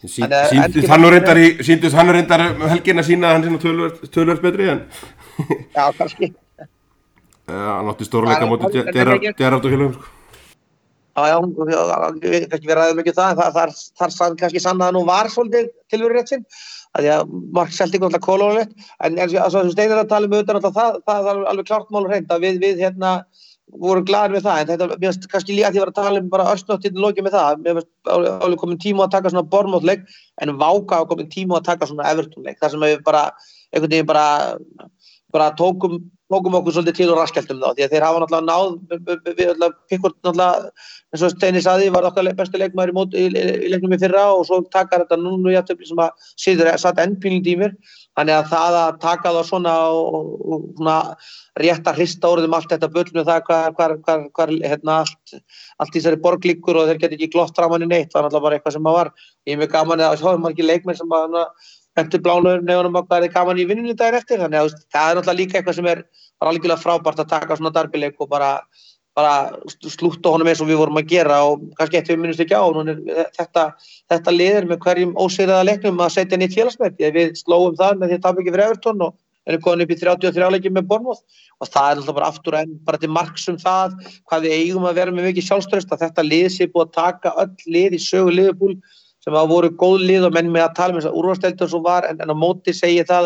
Sýndust hann reyndar helgina sína að hann töluvert betri en Já, kannski. Hann átti stórleika móti Gerrard og félögum, Já, kannski við ræðum ekki það, þar kannski sannaði nú var svolítið tilverurétt sinn, að því að Mark Celtic var alltaf kolónulegt, en sem Steinar að tala auðvitað, það alveg klárt mál hreint að við vorum glaðir með það, en þetta mér finnst kannski líka að ég var að tala bara örsnögt í lokið með það, mér finnst alveg komin tíma að taka svona Bournemouth-leik, en váka á komin tíma að taka svona Everton-leik, þar sem við bara einhvern veginn bara tókum okkur svolítið til og raskjaldum þá, því að þeir hafa náttúrulega náð Pickford náttúrulega, eins og Steini sagði, var okkar besti leikmaður í leiknum í fyrra og svo takar þetta núna jafntefli sem að satt ennpínlítið í mér, þannig að það að taka það svona og svona rétt að hrista orðum allt þetta bull með það hvar allt í þessari borg liggur og þeir geta ekki glott framan í neitt, það var náttúrulega bara eitthvað sem var, ég er mjög gaman að sjá margir leikmenn sem eftir blánuður nefnum okkar gaman í vinnunni daginn eftir, þannig að það náttúrulega líka eitthvað sem bara algjörlega frábært að taka svona derbyleik og bara slútta honum eins og við vorum að gera og kannski eitt við minnumst ekki á þetta liðir með hverjum ósigraða leiknum að setja nýtt félagsmet, við slóum það með því að tapa ekki fyrir Everton og erum komin upp í 33 leiki með Bournemouth og það náttúrulega bara aftur enn bara til marks það hvað við eigum að vera með mikið sjálfstraust að þetta lið sé búið að taka öll lið í sögu Liverpool sem hafa voru góð lið og menn með að tala með þess að úrvarsdeildur svo var en á móti segi það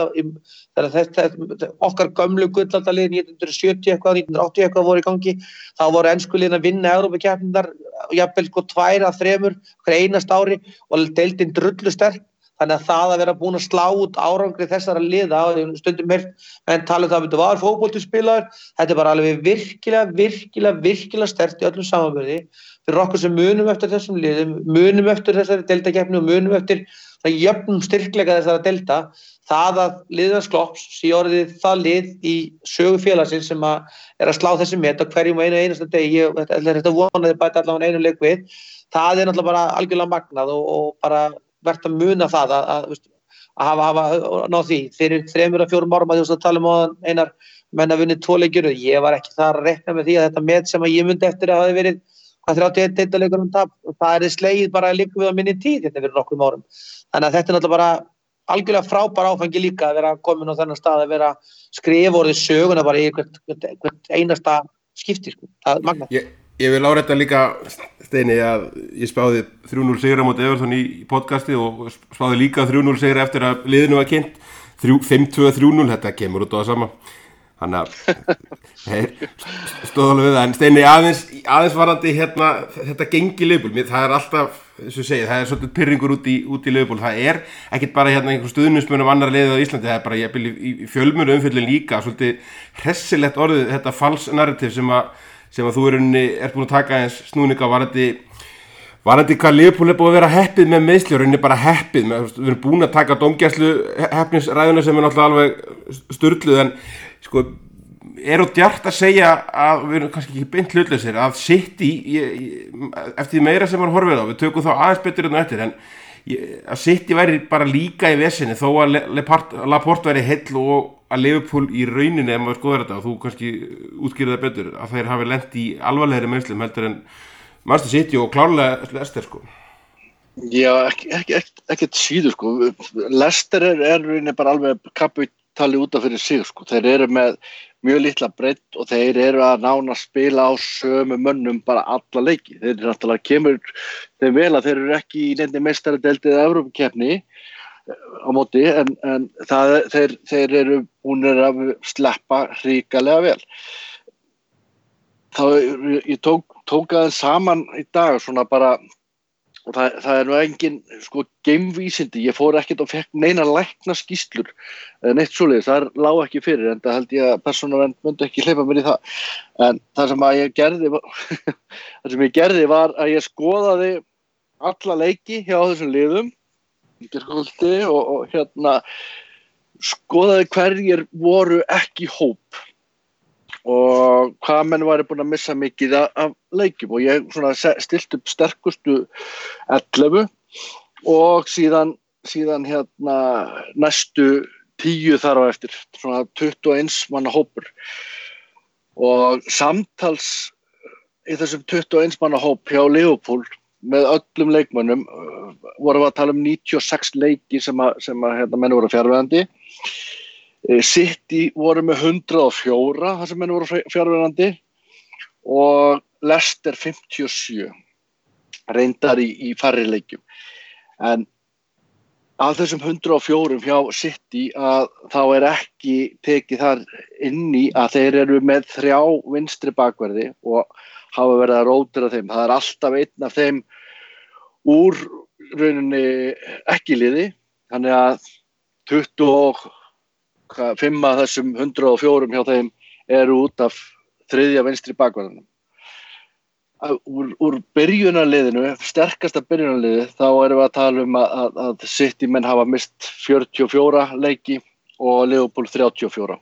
okkar gömlu gullaldarlið 1970 eitthvað, 1980 eitthvað voru í gangi þá voru ensku liðin að vinna Evrópukeppnirnar jafnvel 2 af 3 hver einasta ári og deildin drullu sterk þannig að það að vera búin að slá út árangri þessara liða stundum en tala það að var fótboltaspilaður þetta bara alveg virkilega sterkt í öllum samanburði fyrir okkur sem munum eftir þessum liðum, munum eftir þessari deildakeppni og munum eftir það jöfnum styrkleika þessara deilda, það að liðans Klopps sé orðið það lið í sögu félagsins sem að slá þessi met á hverjum og einasta degi, þetta vonaði bæta allavega einu leik við, það náttúrulega bara algjörlega magnað og bara verðt að muna það að hafa náð því, fyrir 3-4 árum að þú tala á einar menn að vunni 2 leikir og ég var ekki þar að reikna með því að þetta met sem að ég myndi eftir að hafi verið 31 deildarleikur tap og það slegið bara líka við á minni tíð þetta fyrir nokkrum árum. Þannig að þetta náttúrulega bara algjörlega frábær áfangi líka að vera komin á þennan stað að vera skrifa orðið söguna bara í hvert einasta skipti Það er magnað. Ég vil árétta líka Steini að ég spáði 3-0 sigra móti Everton í podcasti og spáði líka 3-0 sigra eftir að liðinu var kynnt 5-2-3-0 þetta kemur út á það sama. Þannig að stóðalveg við það, en Steini aðeins varandi þetta gengi Liverpool, það alltaf, eins og segið, það svolítið pirringur út í Liverpool, það ekkert bara einhver stuðningsmönnum annar liðið á Íslandi, það bara ég í fjölmjölu umfjöllin líka, svolítið hressilegt orðið, þetta false narrative sem að þú búin að taka eins snúninga varandi hvað Liverpool búið að vera heppið með meiðsli, rauninni bara heppið, við erum búin að taka dómgæslu heppnisræðuna sem náttúrulega alveg sturluð, en sko, djart að segja að við erum kannski ekki beint hlutlausir að City, eftir því meira sem var horfið á, við tökum þá aðeins betur en eftir, en að City væri bara líka í vesinni þó að Laporte væri heill og að Liverpool í rauninni, ef maður skoðar þetta og þú kannski útskýrði það betur, að þeir hafi lent í alvarlegri meiðslum heldur en Manchester City og klárlega Leicester sko. Já, ekkert síður sko, Leicester rauninni bara alveg kapitali út af fyrir sig sko, þeir eru með mjög litla breidd og þeir eru að nánast spila á sömu mönnum bara alla leiki, þeir náttúrulega kemur þeim vel að þeir eru ekki í neinni meistaradeildi eða Evrópukeppni á móti en þeir eru búnir að sleppa hrikalega vel ég tók aðeins saman í dag svona bara, og það nú engin sko geimvísindi, ég fór ekkert og fekk neina lækna skýrslur neitt svoleiðis, það lá ekki fyrir, en það held ég að persónuvernd myndi ekki hleypa mér í það, en það sem ég gerði var að ég skoðaði alla leiki hjá þessum liðum í gærkvöldi og skoðaði hverjir voru ekki í hóp og hvað menn væri búin að missa mikið af leikjum og ég svona stilt upp sterkustu 11 og síðan næstu 10 þar á eftir, svona 21 manna hópur og samtals í þessum 21 manna hóp hjá Liverpool með öllum leikmönnum vorum við að tala 96 leiki sem menn voru fjarverandi. City voru með 104 þar sem menn voru fjarverandi og Leicester 57 reyndar í færri leikjum. En af þessum 104 hjá City að þá ekki tekið þar inn í að þeir eru með 3 vinstri bakverði og hafa verið að rótira þeim. Það alltaf einn af þeim úr rauninni ekki liði, þannig að 25 af þessum 104 hjá þeim eru út af 3. vinstri bakverðinum. Úr byrjunarliðinu, sterkasta byrjunarliði, þá erum við að tala að City menn hafa mist 44 leiki og Liverpool 34.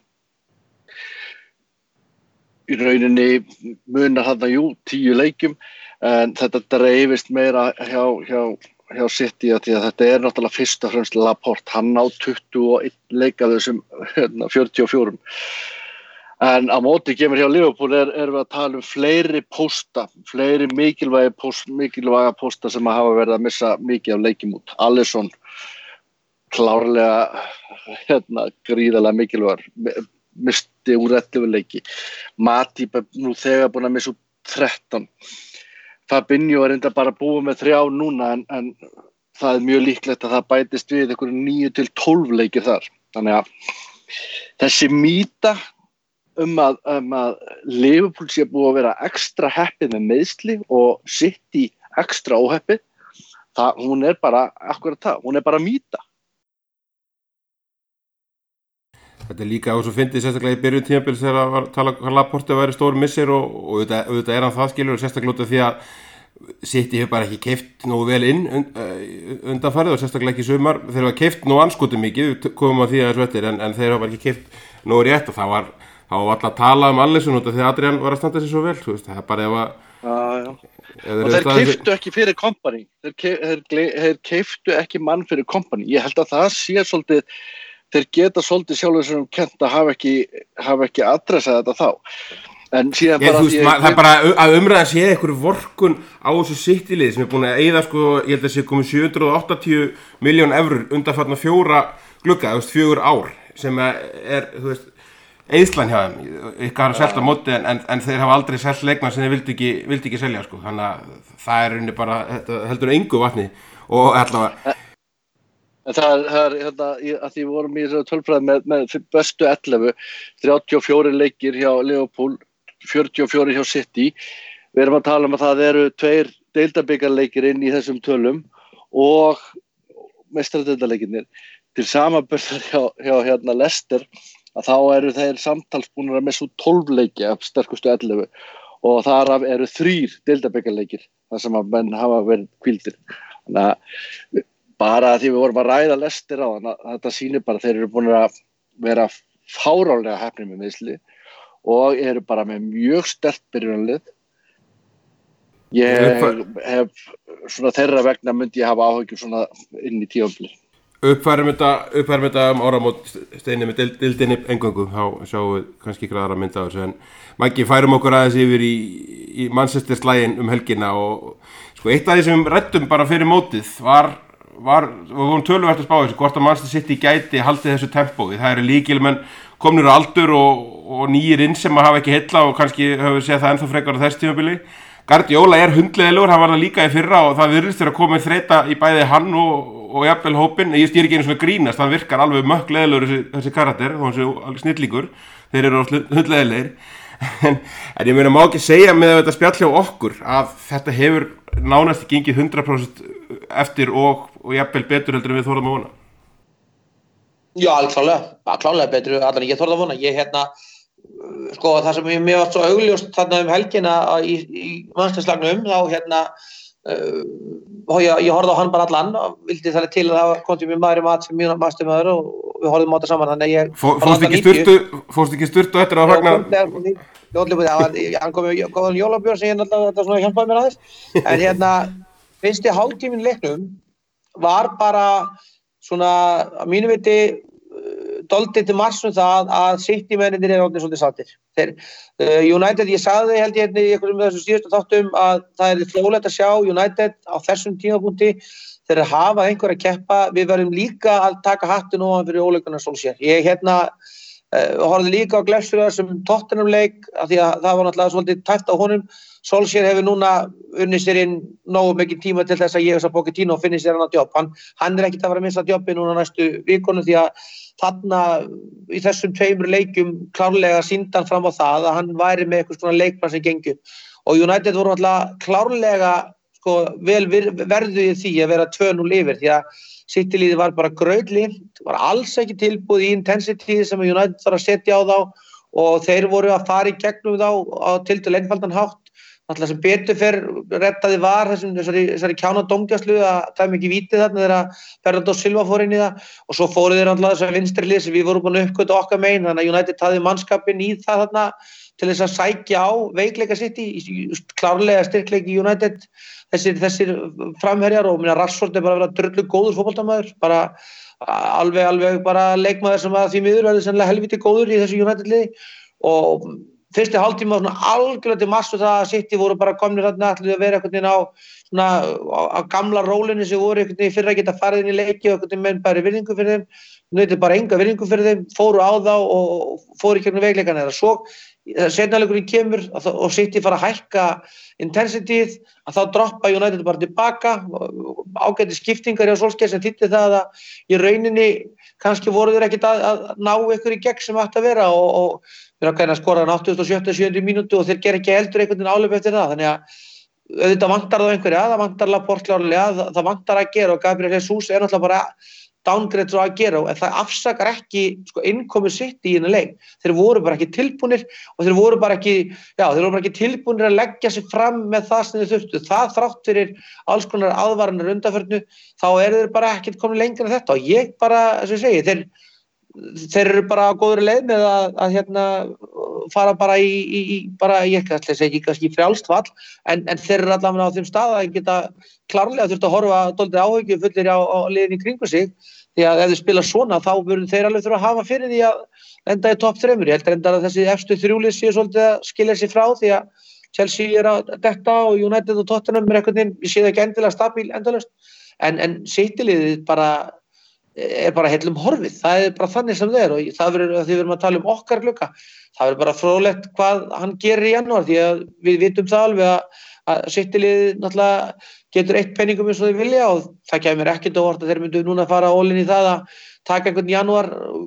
Í rauninni munar þarna 10 leikjum, en þetta dreifist meira hjá City að því að þetta náttúrulega fyrst og fremst Laporte, hann á 21 leik af þessum 44. En á móti kemur hjá Liverpool erum við að tala fleiri pósta, fleiri mikilvæga pósta sem hafa verið að missa mikið af leikjum út. Alisson klárlega gríðarlega mikilvægur, misti úr 11 leiki. Matip nú þegar búin að missa úr 13. Fabinho enda bara búið með 3 núna en það mjög líklegt að það bætist við einhverjum 9 til 12 leikir þar. Þannig að þessi mýta að Liverpool sé búið að vera ekstra heppið með meiðsli og City ekstra óheppið, hún bara akkurat það, hún bara mýta. Þetta líka og svo fyndið sérstaklega í byrjun tímabils þegar það var talað hvað Laporte væri stór missir og auðvitað hann það skilur og sérstaklega út af því að City hefur bara ekki keypt nógu vel inn undanfarið og sérstaklega ekki í sumar. Þeir hafa keypt nógu anskoti mikið, komum að því að þessu eftir, en þeir hafa ekki keypt nógu rétt og það var alltaf að tala Alisson út af því að Adrian var að standa sig svo vel, þú veist, það bara ef að... Og þeir keyptu ekki fyrir Kompany, þeir keyptu ekki mann fyrir Kompany. Ég held að það sé svolítið, þeir geta svolítið sjálfur sem kent að hafa ekki adressað þetta þá. En síðan bara það er bara að umræða sé einhverju vorkun á þessu City-liði sem búin að eyða sko, ég held að sé komið 780 milljón evrur undanfarna 4 glugga, 4 ár sem þú veist, eyðslan hjá þeim, ykkar selt á móti en þeir hafa aldrei selt leikmann sem þeir vildi ekki selja sko, þannig að það rauninni bara, þetta heldur engu vatni og allavega. Það að því vorum í þessari tölfræði með bestu 11, 34 leikir hjá Liverpool, 44 hjá City. Við erum að tala að það eru 2 deildabikarleikir inn í þessum tölum og meistaradeildarleikirnir. Til samanburðar hjá Leicester að þá eru þeir samtals búnir að missa út 12 leiki af sterkustu 11 og þar af eru 3 deildabikarleikir þar sem að menn hafa verið hvíldir. Þannig að bara því við vorum að ræða Leicester á þannig að þetta sýnir bara að þeir eru búin að vera fáránlega heppnir með meiðsli og eru bara með mjög sterkt byrjunarlið. Ég hef svona þeirra vegna myndi ég hafa áhyggjur svona inn í tímabilið. Uppfærum þetta áramót Steini með deildinni eingöngu, þá sjáum við kannski græðara mynd á þessu en Maggi færum okkur aðeins yfir í Manchester slaginn helgina og sko eitt af því sem ræddum bara fyrir mótið við vorum töluvert að spá þessu hvort að Manchester City gæti haldið þessu tempói. Það eru lykilmenn komnir á aldur og nýir inn sem hafa ekki heilla og kannski höfum séð það ennþá frekar á þess tímabili. Guardiola hundleðilegur, hann var það líka í fyrra og það virðist vera komið þreyta í bæði hann og jafnvel hópinn. Ég stýr ekki einu svona grínast, hann virkar alveg mökkleðilegur þessi karakter og þessi snillíkur, þeir eru hundleðilegir. en ég meina má ekki segja með þetta spjall hjá okkur að þetta hefur nánast gengið 100% eftir og jafnvel betur heldur en við þorðum að vona. Já, klálega betur allan ég þorði að vona. Ég sko það sem mér var svo augljóst þarna helgina í mannskapslagnum þá ég horfði á hann bara allan og vildi það til að það kom til mér maður í mat sem mjög maður og við horfðum á þetta saman þannig að ég Fórstu ekki sturtu eftir að fagna? Hann kom með góðan jólabjór sem ég náttúrulega svona hjálpaði mér aðeins en fyrsti hálftíminn leiknum var bara svona að mínu viti doldið til margs það að City mennirnir orðnir svolítið sattir. United, ég sagði held ég í einhverjum þessum síðustu þáttum að það fróðlegt að sjá United á þessum tímapunkti þegar hafa einhver að keppa. Við verðum líka að taka hattinn ofan fyrir Ole Gunnar Solskjær. Ég horfði líka á glefsur sem Tottenham leik af því að það var náttúrulega svolítið tæft á honum. Solskjær hefur núna unnið sér inn nógu mikið tíma til þess að ég og Pochettino finni sér hann að jobb. Hann ekkert að fara að missa jobbi núna næstu vikunum því að þarna í þessum tveimur leikjum klárlega sýndi hann fram á það að hann væri með eitthvað svona leikplan sem gengur. Og United voru náttúrulega klárlega vel verðu í því að vera 2-0 yfir því að City-liðið var bara grautlynt, var alls ekki tilbúið í intensity sem United þarf að setja á þá og þeir voru að fara í gegnum þá á tiltölulega einfaldan hátt. Náttúrulega sem betur fer rettaði var þessari kjánadómgæslu að það ekki vítið þarna þegar Bernardo Silva fór inn í það og svo fóru þeir náttúrulega þessari vinstri lið sem við vorum búin að uppgöta okkar megin þannig að United hafði mannskapinn í það þarna til þess að sækja á veikleika City klárlega styrkleiki United þessir framherjar og Rashford bara að vera drullu góður fótboltamaður bara alveg bara leikmaður sem að því miður verður sennilega helviti góður í þessu United liði og fyrsti hálftíma var svona algjörlega til massu það að City voru bara komnir þarna ætluðu að vera einhvern veginn á gamla rólinu sem voru einhvern veginn fyrir að geta farið inn í leiki og einhvern veginn bara virðingu fyrir þeim nöytið bara enga virðingu fyrir þeim fóru á þá og fóru í gegnum veikleikana þeirra svo seinleikurinn kemur og City fara að hækka intensityð að þá droppa United bara tilbaka ágæti skiptingar hjá Solskjær sem þýddi það að í rauninni kannski voru þeir ekkert að ná ykkur í gegn sem ætti að vera og þeir að skora hann 87. mínútu og þeir gera ekki heldur einhvern veginn áhlaup eftir það þannig að auðvitað vantar það einhverja, það vantar Laporte klárlega, það vantar að gera og Gabriel Jesus náttúrulega bara downgrade svo að gera en það afsakar ekki innkomu City í þennan leik. Þeir voru bara ekki tilbúnir og þeir voru bara ekki tilbúnir að leggja sig fram með það sem þeir þurftu. Það þrátt fyrir alls konar aðvaranir undanförnu þá þeir bara ekkert komin lengra en þetta og ég bara, eins og ég segi, þeir eru bara á góðri leið með að fara bara ég ætla að segja ekki kannski frjálst fall en þeir eru allavega á þeim stað að geta klárlega þurft að horfa dálítið áhyggjufullir á liðin í kringu sig því að ef þeir spila svona þá verður þeir alveg þurfa að hafa fyrir því að enda í topp 3. Ég heldur enda að þessi efstu 3 lið séu svolítið að skilja sig frá því að Chelsea að detta og United og Tottenham einhvern veginn, ég sé það ekki endilega stabíl endalaust en City-liðið bara heillum horfið, það bara þannig sem það og það verður að því við erum að tala um okkar glugga það verður bara fróðlegt hvað hann gerir í janúar því að við vitum það alveg að City-liðið náttúrulega getur eitt penningum eins og þeir vilja og það kemur ekkert á orð að þeir myndu núna fara all in í það að taka einhvern janúar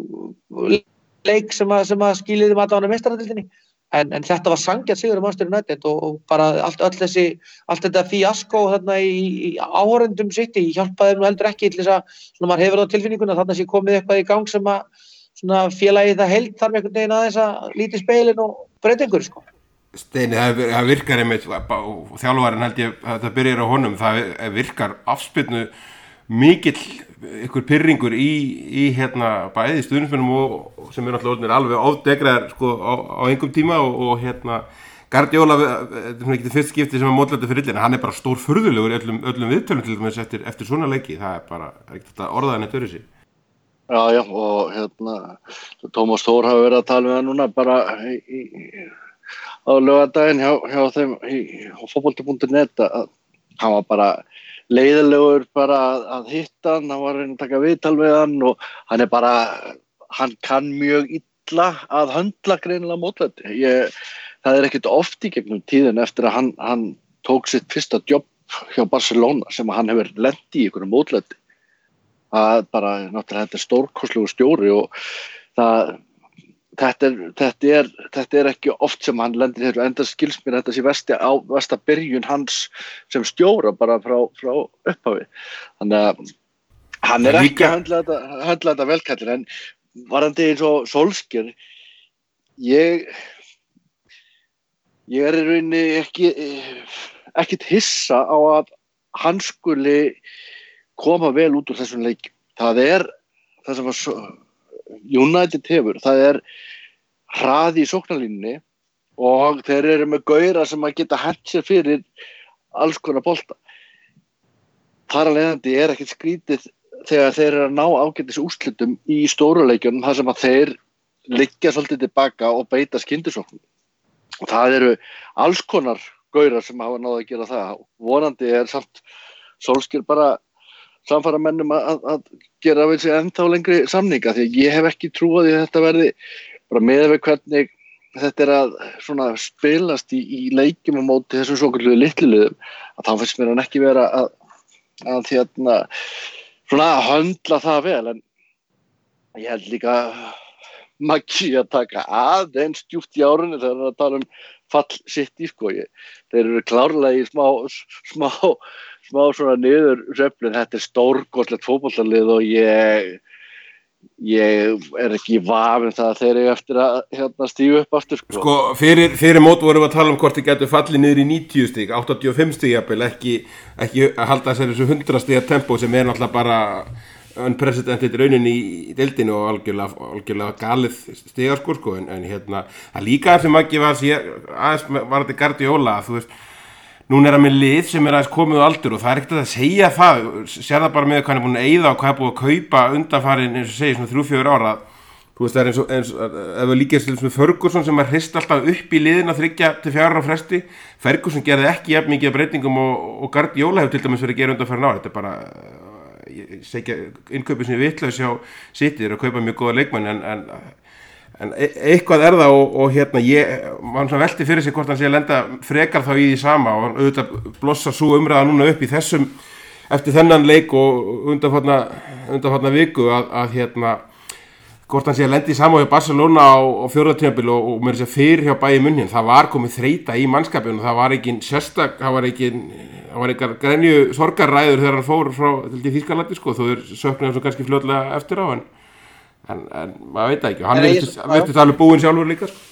leik sem að skiljiði mata á hana meistaradeildinni en þetta var sanngjarn sigur Manchester United og bara allt þetta fíaskó þarna í áhorfendum City hjálpaði þeim nú heldur ekki til þess að svona maður hefur á tilfinninguna þarna sé komið eitthvað í gang sem að svona félagið það heild þarf einhvern veginn aðeins að líti í speilin og breyta einhverju sko. Steini, það virkar einmitt og þjálfarinn held ég að það byrjar á honum það virkar afspyrnu mikill ykkur pirringur í bæði stuðningsmönnum og sem náttúrulega alveg ofdegraðar sko á einhverjum tíma og Guardiola, þetta er ekki það fyrst skipti sem mótlæti fyrir illina, hann bara stór furðulegur í öllum viðtölum til dæmis eftir svona leiki, það bara ekki þetta orðaðan eitt öðru sig. Já, og Tómas Þór hafa verið að tala við hann núna bara á laugardaginn hjá þeim á fótbolti.net að hann var bara leiðilegur bara að hitta hann var að reyna að taka viðtal við hann og hann kann mjög illa að höndla greinilega mótlæti. Það ekkert oft í gegnum tíðin eftir að hann tók sitt fyrsta jobb hjá Barcelona sem hann hefur lent í einhverju mótlæti. Það bara, náttúrulega þetta stórkostlegur stjóri og það þetta er ekki oft sem hann lendir hér, enda skils mér þetta sé versta byrjun hans sem stjóra bara frá upphafi. Þannig að hann er ekki að höndla þetta velkallir, en varandi eins og Solskjær, ég er í rauninni ekkit hissa á að hann skuli koma vel út úr þessum leik. Það sem United hefur, það er hraði í sóknarlínunni og þeir eru með gauðra sem að geta hent sér fyrir alls konar bolta. Þar af leiðandi er ekkert skrítið þegar þeir eru að ná ágætis úrslitum í stóru leikjunum þar sem að þeir liggja svolítið tilbaka og beita skyndisóknum. Og það eru alls konar gauðra sem hafa náð að gera það. Vonandi er samt Solskjær bara samfara mennum að gera við sig ennþá lengri samninga, því ég hef ekki trúað í þetta verði bara með við hvernig þetta er að svona spilast í leikjum á móti þessum svokölluðu litlu liðum, að þá finnst mér hann ekki vera að svona höndla það vel, en ég held líka Maggi að taka aðeins djúpt í árunni þegar hann að tala fall sitt í þeir eru klárlega í smá svona niður sveiflun. Þetta er stórkostlegt fótboltalið og ég er ekki í vafa það að þeir eru eftir að stígu upp aftur. Sko fyrir mót vorum við að tala hvort þið getur fallið niður í 90 stig, 85 stig jafnvel, ekki að halda þessu 100 stiga tempó sem er náttúrulega bara unprecedented raunin í deildinu og algjörlega galið stigaskor sko, en það líka sem ekki var þetta Guardiola, þú veist, núna er hann með lið sem er aðeins komið á aldur og það er ekkert að segja það, sér það bara með hvað hann er búin að eyða og hvað er búin að kaupa undanfarin eins og segir svona 3-4 ára, þú veist, það er eins ef við líkast til með Ferguson sem hrist alltaf upp í liðina 3-4 ára fresti. Ferguson gerði ekki jafn mikið breytingum og Guardiola hefur til dæmis verið að gera undanfarin ára. Þetta er bara ég segja innkaupið sem ég vitlaus hjá City er að kaupa mjög góða leikmenn, en eitthvað er það og mann svona velti fyrir sig hvort hann sé að lenda frekar þá í því sama og auðvitað blossa svo umræða núna upp í þessum eftir þennan leik og undanfarna viku að hvort hann sé að lenda í sama hjá Barcelona á 4. tímabil og mér sé fyrir hjá Bayern München. Það var komið þreyta í mannskapinu, það var eitthvað grenju sorgarræður þegar hann fór frá til Þýskalandi sko, þú söknuði svo kannski fljótlega eftir á, en maður veit ekki, hann veistu alveg búinn sjálfur líka sko.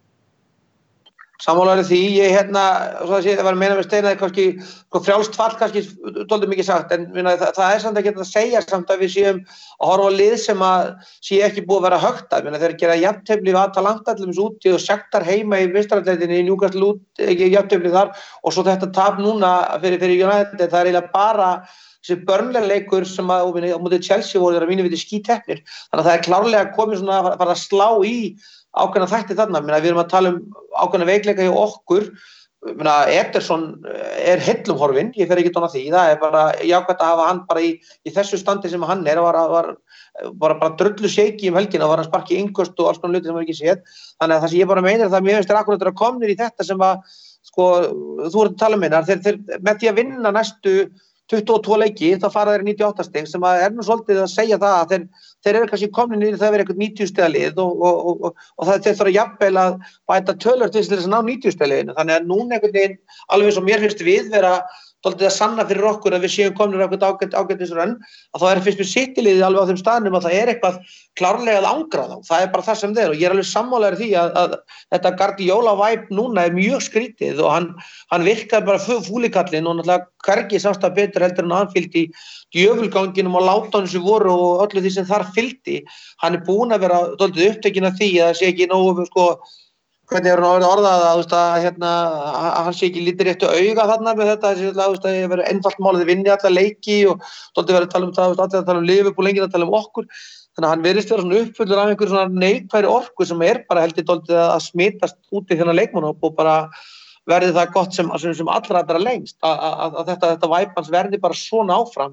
Sammála því, ég svo að sé það var að meina með Steina kannski frjálst fall kannski dálítið mikið sagt, en það er samt ekki að segja samt að við séum að horfa á lið sem að sé ekki búið að vera högta. Þeir gera jafntefli við Atalanta allir úti og sektar heima í Meistaradeildinni í Newcastle út, ekki jafntefli þar, og svo þetta tap núna fyrir United, það er eiginlega bara þessi Burnley-leikur sem á móti Chelsea voru þeirra mínu viti skíteknir, þannig að það er klárlega komið svona að fara að slá í ákveðna þætti þarna. Við erum að tala ákveðna veikleika hjá okkur. Ederson er heillum horfinn, ég fer ekki tóna því, það er bara jákvæmt að hafa hann bara í þessu standi sem hann er, var bara drullu shaky helgina, var hann sparki innköst og alls konar hluti sem við ekki séð. Þannig að það sem ég bara meinar það, mér finnst akkurat að komnir í þetta sem að þú ert að tala með þeir með því að vinna næstu 22 leiki, þá fara þeir 98 stig sem að nú svolítið að segja það að þeir eru kannski komnir niður það verið eitthvað 90 stiga lið og það þeir þarf jafnvel að bæta töluvert til þess að ná 90 stiga liðinu. Þannig að núna einhvern veginn, alveg eins og mér finnst við vera svolítið að sanna fyrir okkur að við séum komnir eitthvað ágætisrönn, að þá finnst mér City-liðið alveg á þeim staðnum að það er eitthvað klárlega að angra þá. Það er bara það sem þeir, og ég er alveg sammálaður því að þetta Guardiola-væp núna er mjög skrítið og hann virkar bara fúlikallinn og náttúrulega hvergi samstað betur heldur en hann fylgdi í djöfulganginum og látunum sem voru og öllu því sem þar fylgdi. Hann er búinn að vera dálítið upptekinn af því að það sé ekki nógu hvernig er hann orðað að hann sé ekki lítið réttu auga þarna með þetta, að ég verið einfalt málið að vinna alla leiki og svolítið verið að tala um það, allir að tala um Liverpool, enginn að tala um okkur. Þannig að hann virðist vera svona uppfullur af einhver svona neikvæðri orku sem er bara heldur dálítið að smitast út í þennan leikmannahóp og bara verði það gott sem allra lengst að þetta væpans verði bara svona áfram.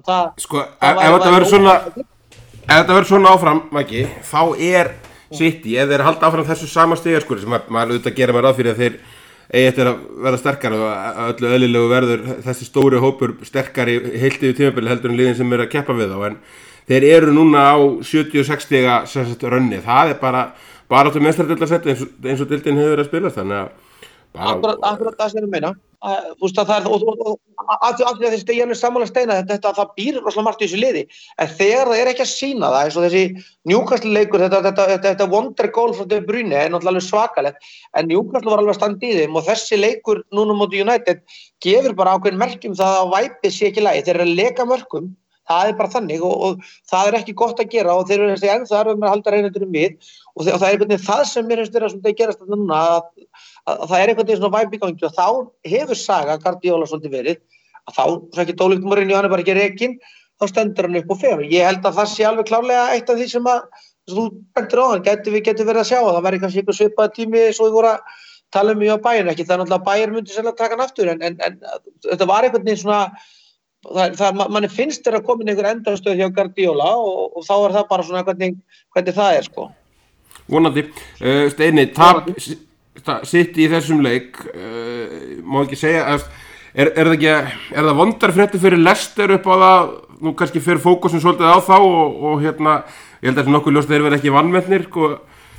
Ef þetta verður svona áfram, Maggi, þá er City, ef þeir halda áfram þessu sama stigaskori sem maður auðvitað gera með ráð fyrir að þeir eigi eftir að verða sterkari og öllu eðlilegu verður þessi stóri hópur sterkari heilt yfir tímabili heldur en liðin sem er að keppa við þá, en þeir eru núna á 76 stiga rönni, það er bara baráttu meistaradeildarsæti eins og deildin hefur verið að spila, þannig að Akkurat það sem ég meina. Þú veist að það af því að þessi ég er sammála Steina, það býr rosalega margt í þessu liði, en þegar það er ekki að sýna það, eins og þessi Newcastle leikur, þetta wonder goal frá De Bruyne er náttúrulega alveg svakalegt, en Newcastle var alveg að standa í þeim og þessi leikur núna móti United gefur bara ákveðin merkjum það að væpið sé ekki lagi, þeir eru að leka mörkum. Það er bara þannig og það er ekki gott að gera og þeir eru þessi ennþá erfið með að halda reynendunum við og það er einhvern veginn það sem mér finnst vera að gerast þarna núna að það er einhvern veginn svona væp í gangi og þá hefur Saga Guardiola svolítið verið að þá, svo ekki dólíkt Mourinho, hann er bara ekki rekinn, þá stendur hann upp og fer. Ég held að það sé alveg klárlega eitt af því sem að þú bentir á hann, getur verið að sjá að það væri kannski einhver svipaði tími svo við voru að tala um í á Bayern, ekki það er náttúrulega Bayern myndi sennilega taka hann aftur en þetta var einhvern veginn svona manni finnst þér að koma inn einhver endastöð hjá Guardiola og þá er það bara svona hvernig það er sko. Vonandi. Steini, tap sitt í þessum leik, má ekki segja, er það vondar fréttir fyrir Leicester upp á það, nú kannski fyrir fókusin svolítið á þá og ég held að þessi nokkuð ljóst þeir verið ekki vanmetnir sko.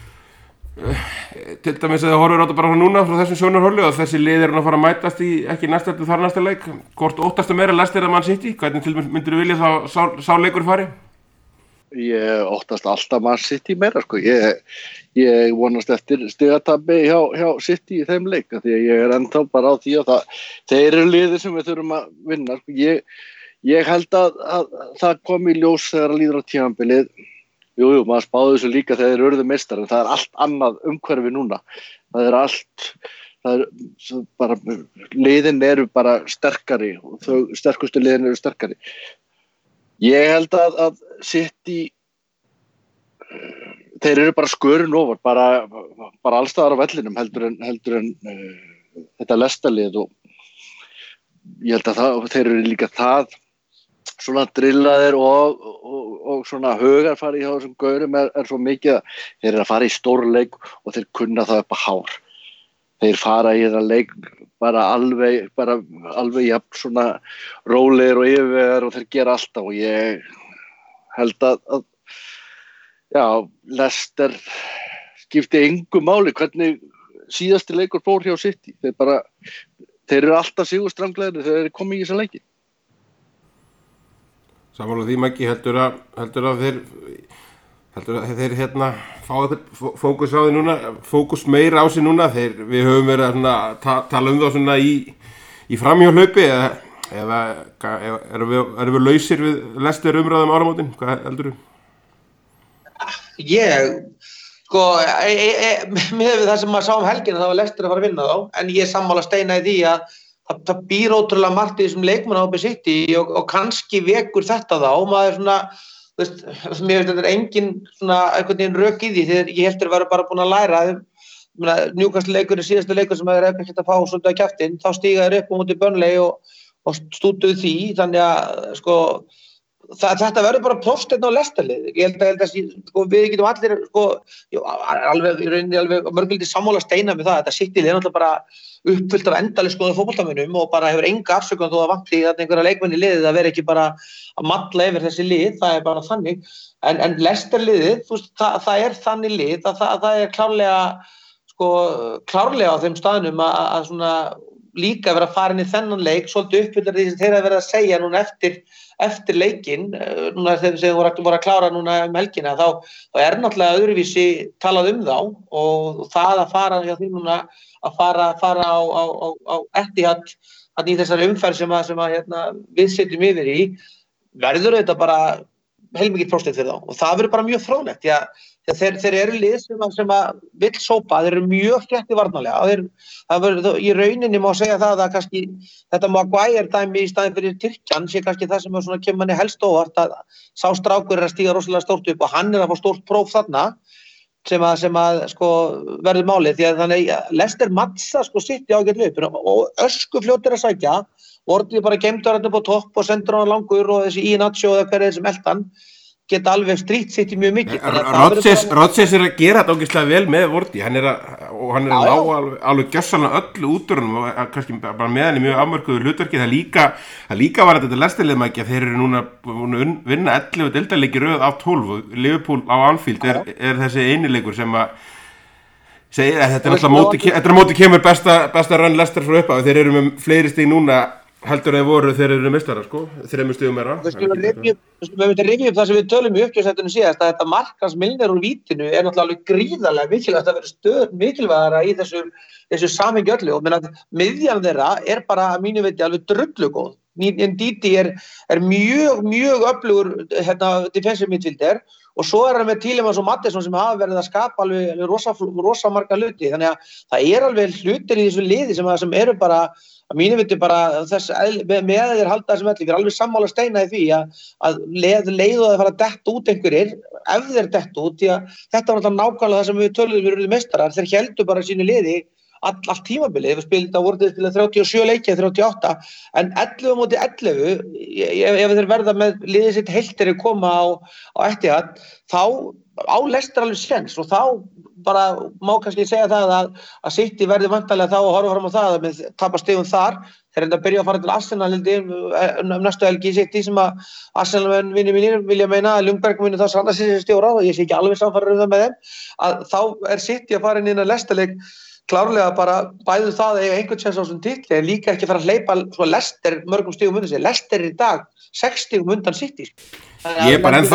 Til dæmis að það horfir á þetta bara núna frá þessum sjónarhóli og þessi lið eru að fara að mætast í ekki næsta til þar næsta leik hvort óttastu meira Leicester að Man City hvernig til myndir þú vilja þá sá leikur fari? Ég óttast alltaf Man City meira sko. Ég vonast eftir stigatabi hjá City í þeim leik því að ég er ennþá bara á því og þeir eru liðir sem við þurfum að vinna sko. Ég held að það kom í ljós þegar að líður á tímabilið. Jú, maður spáði þessu líka þegar þeir urðu meistari, en það er allt annað umhverfi núna. Það er bara, liðin eru bara sterkari og þau sterkustu liðin eru sterkari. Ég held að City, þeir eru bara skörun ofar, bara allstaðar á vellinum heldur en þetta lestalið og ég held að þeir eru líka það svona drillaðir og svona hugarfari hjá þessum gaurum er svo mikið að þeir eru að fara í stórleik og þeir kunna það upp að hár. Þeir fara í þetta leik bara alveg jafn svona rólegir og yfirvegar og þeir gera alltaf og ég held að já, Leicester skipti engu máli hvernig síðasti leikur fór hjá City. Þeir eru alltaf sigurstranglegir þegar þeir komi í þessa leiki. Sammála því Maggi, heldur að þeir fá eitthvað fókus á því núna, fókus meira á sig núna, við höfum verið að tala um það svona í framhjólaupi eða erum við lausir við Leicester umræðum áramótin, hvað heldur þú? Með það sem maður sá helgina þá var Leicester að fara að vinna þá, en ég sammála Steina í því að það býr ótrúlega margt í þessum leikmannahópi City og kannski vekur þetta þá og maður svona, þú veist, mér finnst þetta engin svona einhvern veginn rök í því þegar ég heldur að vera bara búin að læra Newcastle leikur síðasta leikur sem þeir eru ekkert að fá svolítið að kjaftinn, þá stíga þeir upp á móti Burnley og stútuðu því, þannig að sko þetta verður bara prófsteinn á lestarlið. Ég held að sko, við getum allir sko, alveg mörgildi sammála Steina með það, þetta City er náttúrulega bara uppfyllt af endalaust góðum fótboltamönnum og bara hefur enga afsökun þó að vanti einhverja leikmenn í liðið að vera ekki bara að malla yfir þessi lið, það er bara þannig. En Leicester-liðið, þú veist, það er þannig lið að það er klárlega á þeim staðnum að svona líka vera að fara inn í þennan leik, svolítið uppfyllt því sem þeir hafa verið að segja núna eftir leikinn, núna þegar þeir voru að klára núna helgina, þá er náttúrulega öðruvísi talað um þá og það að fara hjá því núna að fara á Etihad í þessari umferð sem við setjum yfir í, verður þetta bara heilmikið prófsteinn fyrir þá og það verður bara mjög fróðlegt, þeir eru lið sem vill sópa, þeir eru mjög þéttir varnarlega, í rauninni má segja það að kannski þetta Maguire dæmi í staðinn fyrir Tyrkjan sé kannski það sem svona kemur manni helst óvart að sá strákur er að stíga rosalega stórt upp og hann er að fá stórt próf þarna sem að sko verður málið því að þannig Leicester matsa sko City ágætlega upp og öskufljótir að sækja orðið bara geimdur hann upp á topp og sendur hann langur og þessi Iheanacho eða hver er sem eldan geta alveg strýtt City mjög mikið. Rodgers er að gera þetta ógeðslega vel með Vorti, hann er að ná alveg gjörsamlega öllu útúrunum og kannski bara með hann í mjög afmörkuðu hlutverki, það líka var þetta Leicester-liðum ekki að þeir eru núna vinna 11 deildarleiki röð af 12 og Liverpool á Anfield er þessi einileikur sem að Segir að þetta er móti kemur besta rann Leicester frá upphafi. Þeir eru með fleiri stig núna heldur þeir voru þeir eru meistarar sko. 3 stigum meira. Við skulum rifja upp það sem við tölum í uppgjörsættinu síðast að þetta markans Milner úr vítinu er náttúrulega alveg gríðarlega mikilvægt að vera mikilvægara í þessu samhengi öllu og meina að miðjan þeirra er bara að mínu viti alveg drullugóð. Ndidi er mjög öflugur defensive midfielder og svo er hann með Tielemans og Maddison sem hafa verið að skapa alveg rosa marga hluti þannig að það er alveg hlutir í þessu liði sem eru bara að mínu viti bara þess með þeir halda þessum velli, við erum alveg sammála steina í því að leiðu að það fara að detta út einhverjir, ef þeir detta út því að þetta var nákvæmlega það sem við töluðum við erum meistarar, þeir héldu bara sínu liði allt tímabilið, við voru spila 37 leiki eða 38, en 11 móti 11, ef þeir verða með liðið sitt heilt er að koma á Etihad, þá á Leicester alveg séns og þá bara má kannski segja það að City verði vantarlega þá að horfa fram á það að með tapa stigum þar, þeir enda að byrja að fara til Arsenal næstu helgi í City sem að Arsenal vinni mínir vilja meina að Ljungberg muni þá sanda sér stjóra og ég sé ekki alveg samfæður það með þeim, að þá er City að fara inn að Leicester-leik klárlega bara bæðu það að eiga einhvern séns á þessum titli en líka ekki fara að hleypa svo Leicester mörgum stigum undan sig. Leicester í dag 6 stigum undan City. Ég er bara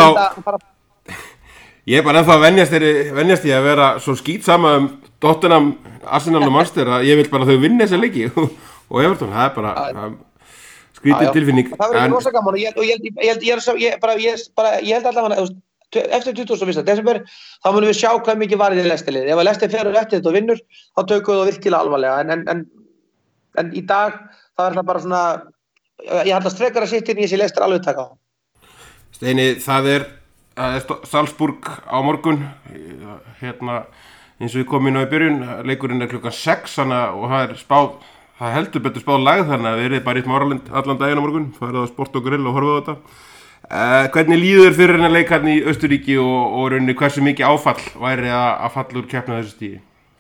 ennþá að venjast í að vera svo skítsama Tottenham, Arsenal og Manchester að ég vil bara þau vinna þessa leiki og Everton, það er bara skrítið tilfinning. Það verður rosa gaman og ég held allavega eftir 21. desember þá munum við sjá hvað mikið varðið í Leicester-liði. Ef að Leicester fer eftir þetta og vinnur þá tökum við það virkilega alvarlega en í dag þá er það bara svona ég hallast frekar að sitja inn í þessi Leicester alveg taka á. Steini, það er Salzburg á morgun eins og við komum inn á í byrjun leikurinn er klukkan 6 og það heldur betur spáð lag þannig að við erum bara í Smáralind allan daginn á morgun farið á Sport og Grill og horfið á þetta. Hvernig líður fyrir hennar leik hérna í Austurríki og rauninni hversu mikið áfall væri að falla úr keppni á þessu stígi?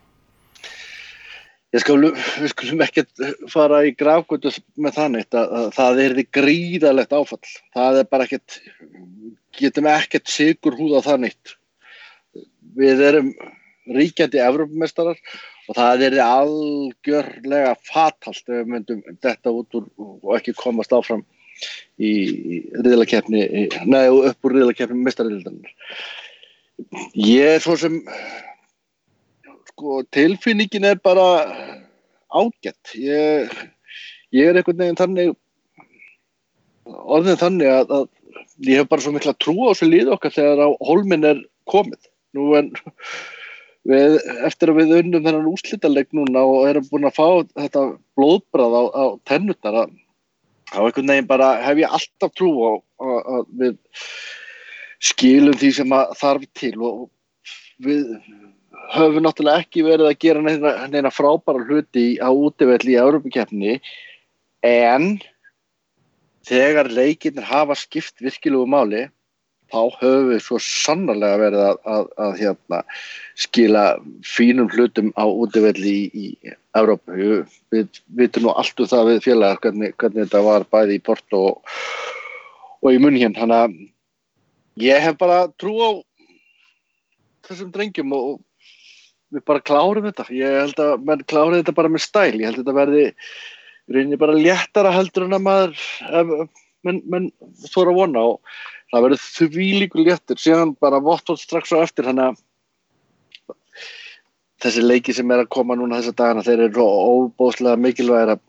Við skulum ekkert fara í grafgötu með það neitt að það yrði gríðarlegt áfall. Það er bara getum ekkert sigurhúða það neitt. Við erum ríkjandi Evrópumeistarar og það yrði algjörlega fatalt ef við myndum detta út úr og ekki komast áfram í riðlakeppni upp úr riðlakeppni meistaradeildarinnar. Ég svo sem tilfinningin er bara ágætt. Ég er einhvern veginn þannig orðin þannig að ég hef bara svo mikla trú á þessu liði okkar þegar á hólminn er komið. Nú eftir að við unnum þennan úrslitaleik núna og erum búin að fá þetta blóðbragð á tennurnar þá einhvern veginn bara hef ég alltaf trú á að við skilum því sem að þarf til og við höfum náttúrulega ekki verið að gera neina frábæra hluti á útivelli í Evrópukeppni en þegar leikirnir hafa skipt virkilegu máli þá höfum við svo sannarlega verið að skila fínum hlutum á útivelli í Evrópu. Við vitum nú allt það við félagar hvernig þetta var bæði í Porto og í München. Þannig að ég hef bara trú á þessum drengjum og við bara klárum þetta. Ég held að menn klári þetta bara með stæl. Ég held að þetta verði reyni bara léttara heldur en að maður menn þora að vona og það verður þvílíkur léttur síðan bara Watford strax á eftir þannig að þessi leiki sem er að koma núna þessa dagana þeir eru óbóðslega mikilvægir að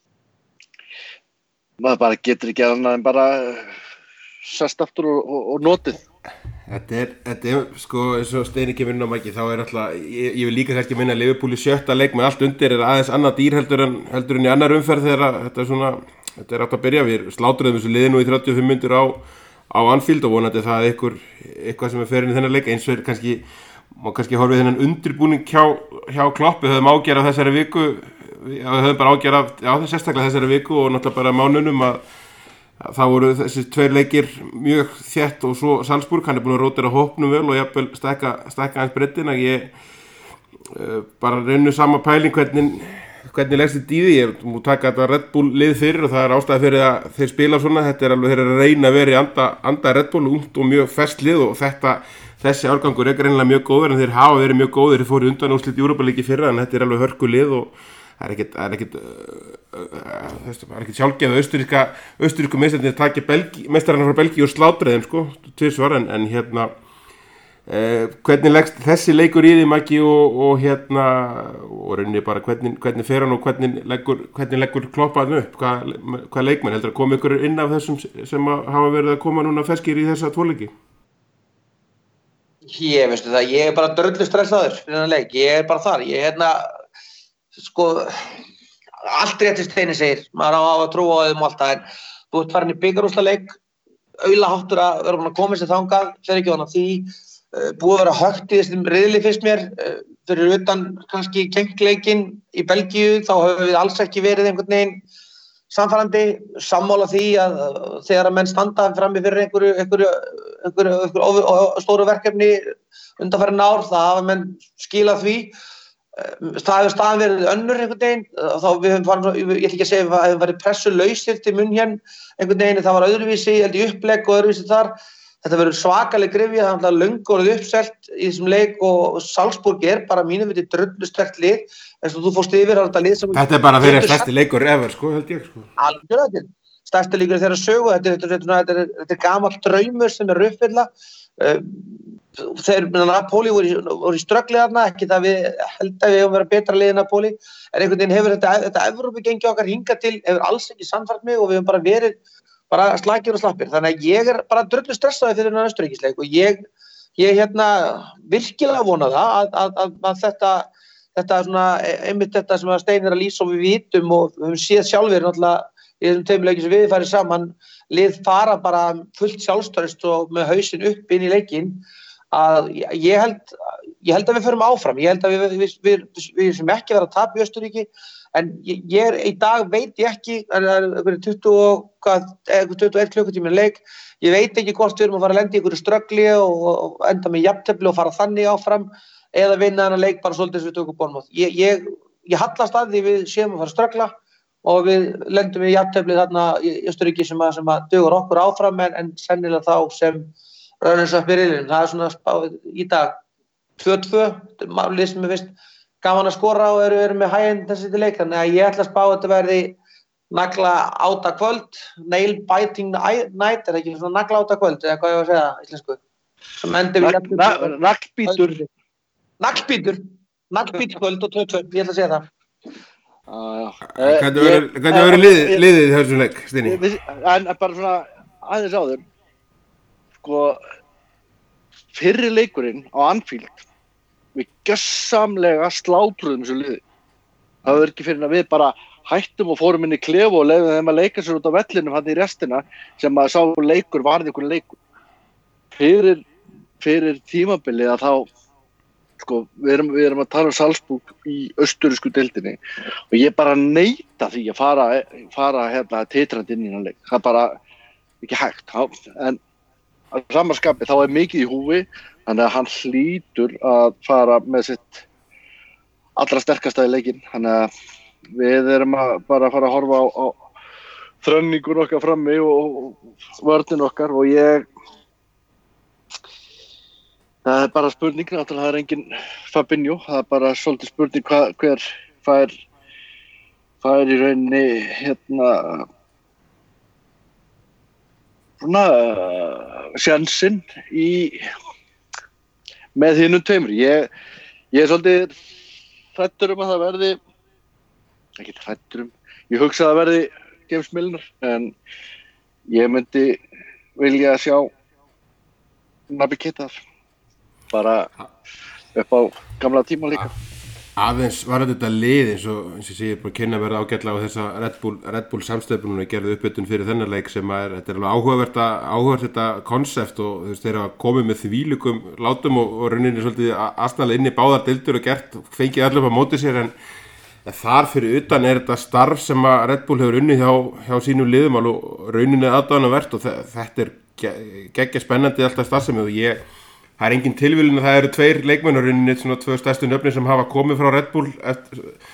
maður bara getur ekki annað en bara sest aftur og notið. Þetta er sko eins og Steini kemur inn á mæki þá er alltaf ég vil líka kannski minna Liverpool í 7. leik með allt undir er aðeins annað dýr heldur en í annar umferð þegar þetta er átt að byrja við slátruðum þessu liði nú í 35 mínútur á Anfield og vonandi það eitthvað sem er fyrir inn í þennan leik eins og kannski má kannski horfið þennan undirbúning hjá Klopp við höfum ágerað þessari viku við höfum bara ágerað sérstaklega þessari viku og náttúrulega bara mánunum að það voru þessi 2 leikir mjög þétt og svo Salzburg hann er búin að rótira hópnum vel og jafnvel stækka hans brettina ég bara reynu sama pæling hvernig leggst þið í því? Ég múið taka þetta Red Bull lið fyrir og það ástæði fyrir að þeir spila svona. Þetta alveg þeir að reyna að vera í anda Red Bull, ungt og mjög fest lið og þessi árgangur greinilega mjög góður en þeir hafa verið mjög góðir. Þeir fóru undanúrslit Europa League fyrra en þetta alveg hörku lið og það er ekkert sjálfgefið austurrísku meistarnir taki meistararnir frá Belgíu og slátri þeim sko, tvisvar en hvernig leggst þessi leikur í því Maggi og rauninni bara hvernig fer hann og hvernig leggur Kloppa hann upp, hvað leikmenn heldur að koma ykkur inn af þessum sem hafa verið að koma núna ferskir í þessa tvoleiki? Veistu það, ég bara drullu stressaður fyrir þennan leik, ég bara þar, sko, allt rétt Steini segir, maður á að trúa á þeim og allt það, en þú ert farin í bikarúrslitaleik, aulaháttur að vera búin að koma sér þangað, fer ekki vona því, búið að vera högt í þessum riðli fyrst mér, fyrir utan kannski kenkleikinn í Belgíu, þá höfum við alls ekki verið einhvern veginn samfærandi, sammála því að þegar að menn standa frammi fyrir einhverju stóru verkefni undanfarin ár, það hafa menn skilað því. Það hefur staðan verið önnur einhvern veginn, þá við höfum farið, ég ætla ekki að segja að við hefum verið pressulausir til München einhvern veginn, það var öðruvísi, held ég upplegg og öðruvísi þar. Þetta verður svakaleg gryfja, það er alltaf löngu orðið uppselt í þessum leik og Salzburg bara mínum viti drullu sterkt lið, eins og þú fórst yfir á þetta lið sem... Þetta bara þeirra stærsti leikur ever, sko, held ég, sko. Algjörlega, stærsti leikur þeirra sögu, þetta er gamall draumur sem uppfylla. Þeir Napoli voru í ströggli þarna, ekki það við held að við höfum verið betra lið en Napoli, en einhvern veginn hefur þetta Evrópugengi okkar hingað til, hefur alls ekki sannfært mig og við höfum bara verið slakir og slappir, þannig að ég bara drullu stressaði fyrir þennan Austurríkisleik og ég virkilega vona það að þetta svona, einmitt þetta sem að Steini að lýsa og við vitum og við höfum séð sjálfir náttúrulega í þessum tveimur leikjum sem við farið saman, lið fara bara fullt sjálfstraust og með hausinn upp inn í leikinn, að ég held að við förum áfram, ég held að við sem ekki vera að tapa í Austurríki, en ég í dag veit ég ekki, það er 21 klukkutími leik, ég veit ekki hvort við erum að fara að lenda í einhverju ströggli og enda með jafntefli og fara þannig áfram, eða vinna þennan leik bara svolítið sem við tökum Bournemouth. Ég hallast að því við séum að fara að ströggla og við lendum í jafntefli þarna í Austurríki sem að dugar okkur áfram, en sennilega þá sem runners-up í riðlinum. Það er svona spáð í dag 2-2, lið sem við finnst gaman að skora og eru með high-end þessi til leik, þannig að ég ætla að spá að þetta verði nagla áta kvöld, nail biting night, er ekki svona nagla áta kvöld, eða hvað ég var að segja íslensku? Naglbít kvöld og 2-2, ég ætla að segja það. Hvernig verður liðið í þessum leik, Steini? En bara svona aðeins áður, sko, fyrri leikurinn á Anfield, við gjörsamlega slátruðum þessu liði. Það var ekki fyrir að við bara hættum og fórum inn í klefu og leyfum þeim að leika sér út á vellinum hann í restina sem að sá leikur varði ykkur leikur. Fyrir tímabilið að þá, sko, við erum að tala um Salzburg í austurísku deildinni og ég bara neita því að fara titrandi inn í hann leik. Það er bara ekki hægt. En á samanskapi þá er mikið í húfi, þannig að hann hlýtur að fara með sitt allra sterkasta í leikinn. Þannig að við erum bara að fara að horfa á þrenningur okkar frammi og vörnin okkar og það er bara spurning, náttúrulega það er engin Fabinho, það er bara svolítið spurning hver fær í rauninni svona sjansinn með hinum tveimur. Ég er svolítið hræddur að það verði, ekki hræddur ég hugsa að það verði James Milner, en ég myndi vilja sjá Naby Keita bara upp á gamla tíma líka. Aðeins var þetta lið eins og ég sé bara kynna verið ágætlega á þessa Red Bull samstöfnum og gerði uppbytun fyrir þennan leik sem þetta er alveg áhugavert þetta konsept og þeir hafa komið með þvílíkum látum og rauninni svolítið asnalega inn í báðar deildur og fengið allir upp á móti sér, en þar fyrir utan er þetta starf sem að Red Bull hefur unnið hjá sínum liðum og rauninni aðdáunarvert og þetta geggja spennandi alltaf starfsemi og það er engin tilviljun að það eru tveir leikmenn og rauninni svona tvö stærstu nöfni sem hafa komið frá Red Bull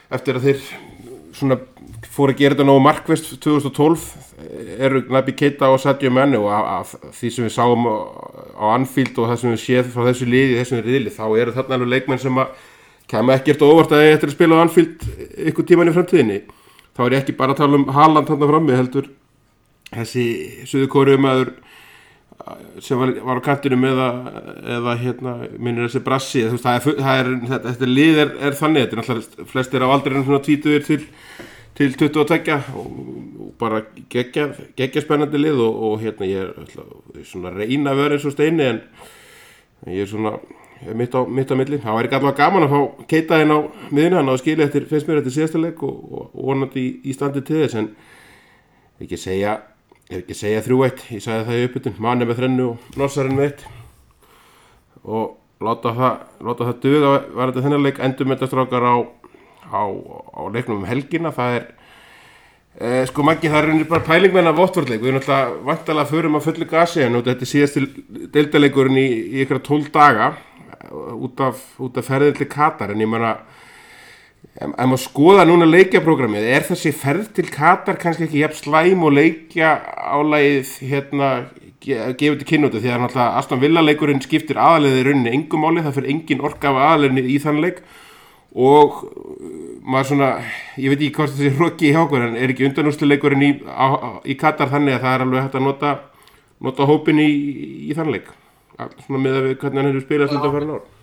eftir að þeir svona fóru að gera þetta nógu markvist 2012 eru Naby Keita og Sadio Mane og af því sem við sáum á Anfield og það sem við séð frá þessu liði, þessum riðli, þá eru þarna alveg leikmenn sem að kæma ekkert óvart að eftir að spila á Anfield ykkur tíman í framtíðinni. Þá er ég ekki bara að tala um Haaland þarna frammi, heldur þessi Suður-Kóreumaður sem var á kantinum eða minnir þessi Brassi, þú veist, þetta lið er þannig, þetta er náttúrulega flestir á aldrinum svona 20 til 22 og bara geggja spennandi lið og ég er svona reyna að vera eins og Steini en ég er svona mitt á milli. Það væri allavega gaman að fá Keita inn á miðjuna, hann á að skilja finnst mér eftir síðasta leik og vonandi í standi til þess en ekki segja 3-1, ég sagði það í uppbytun, Mane með 3 og Norsarinn með 1 og láta það duga varðandi þennan leik, endurmetastrákar á leiknum helgina, það er sko Maggi, það er bara pæling með hennar Votford-leik, við erum alltaf vantalega förum að fullu gasi en þetta er síðasti deildaleikurinn í ykkur 12 daga út af ferðin til Katar en ég meina ef maður skoða núna leikjaprógrammið, er þessi ferð til Katar kannski ekki jafn slæm og leikja álagið gefið til kynna út því að náttúrulega Aston Villa leikurinn skiptir aðalegið í rauninni engum máli, það fyrir engin orka af aðaleginu í þann leik og maður svona, ég veit ekki hvort þessi hroki í hákur en er ekki undanúrstuleikurinn í Katar þannig að það er alveg hægt að nota hópin í þann leik, svona með að við hvernig hann hefur spilað undanfarin ár.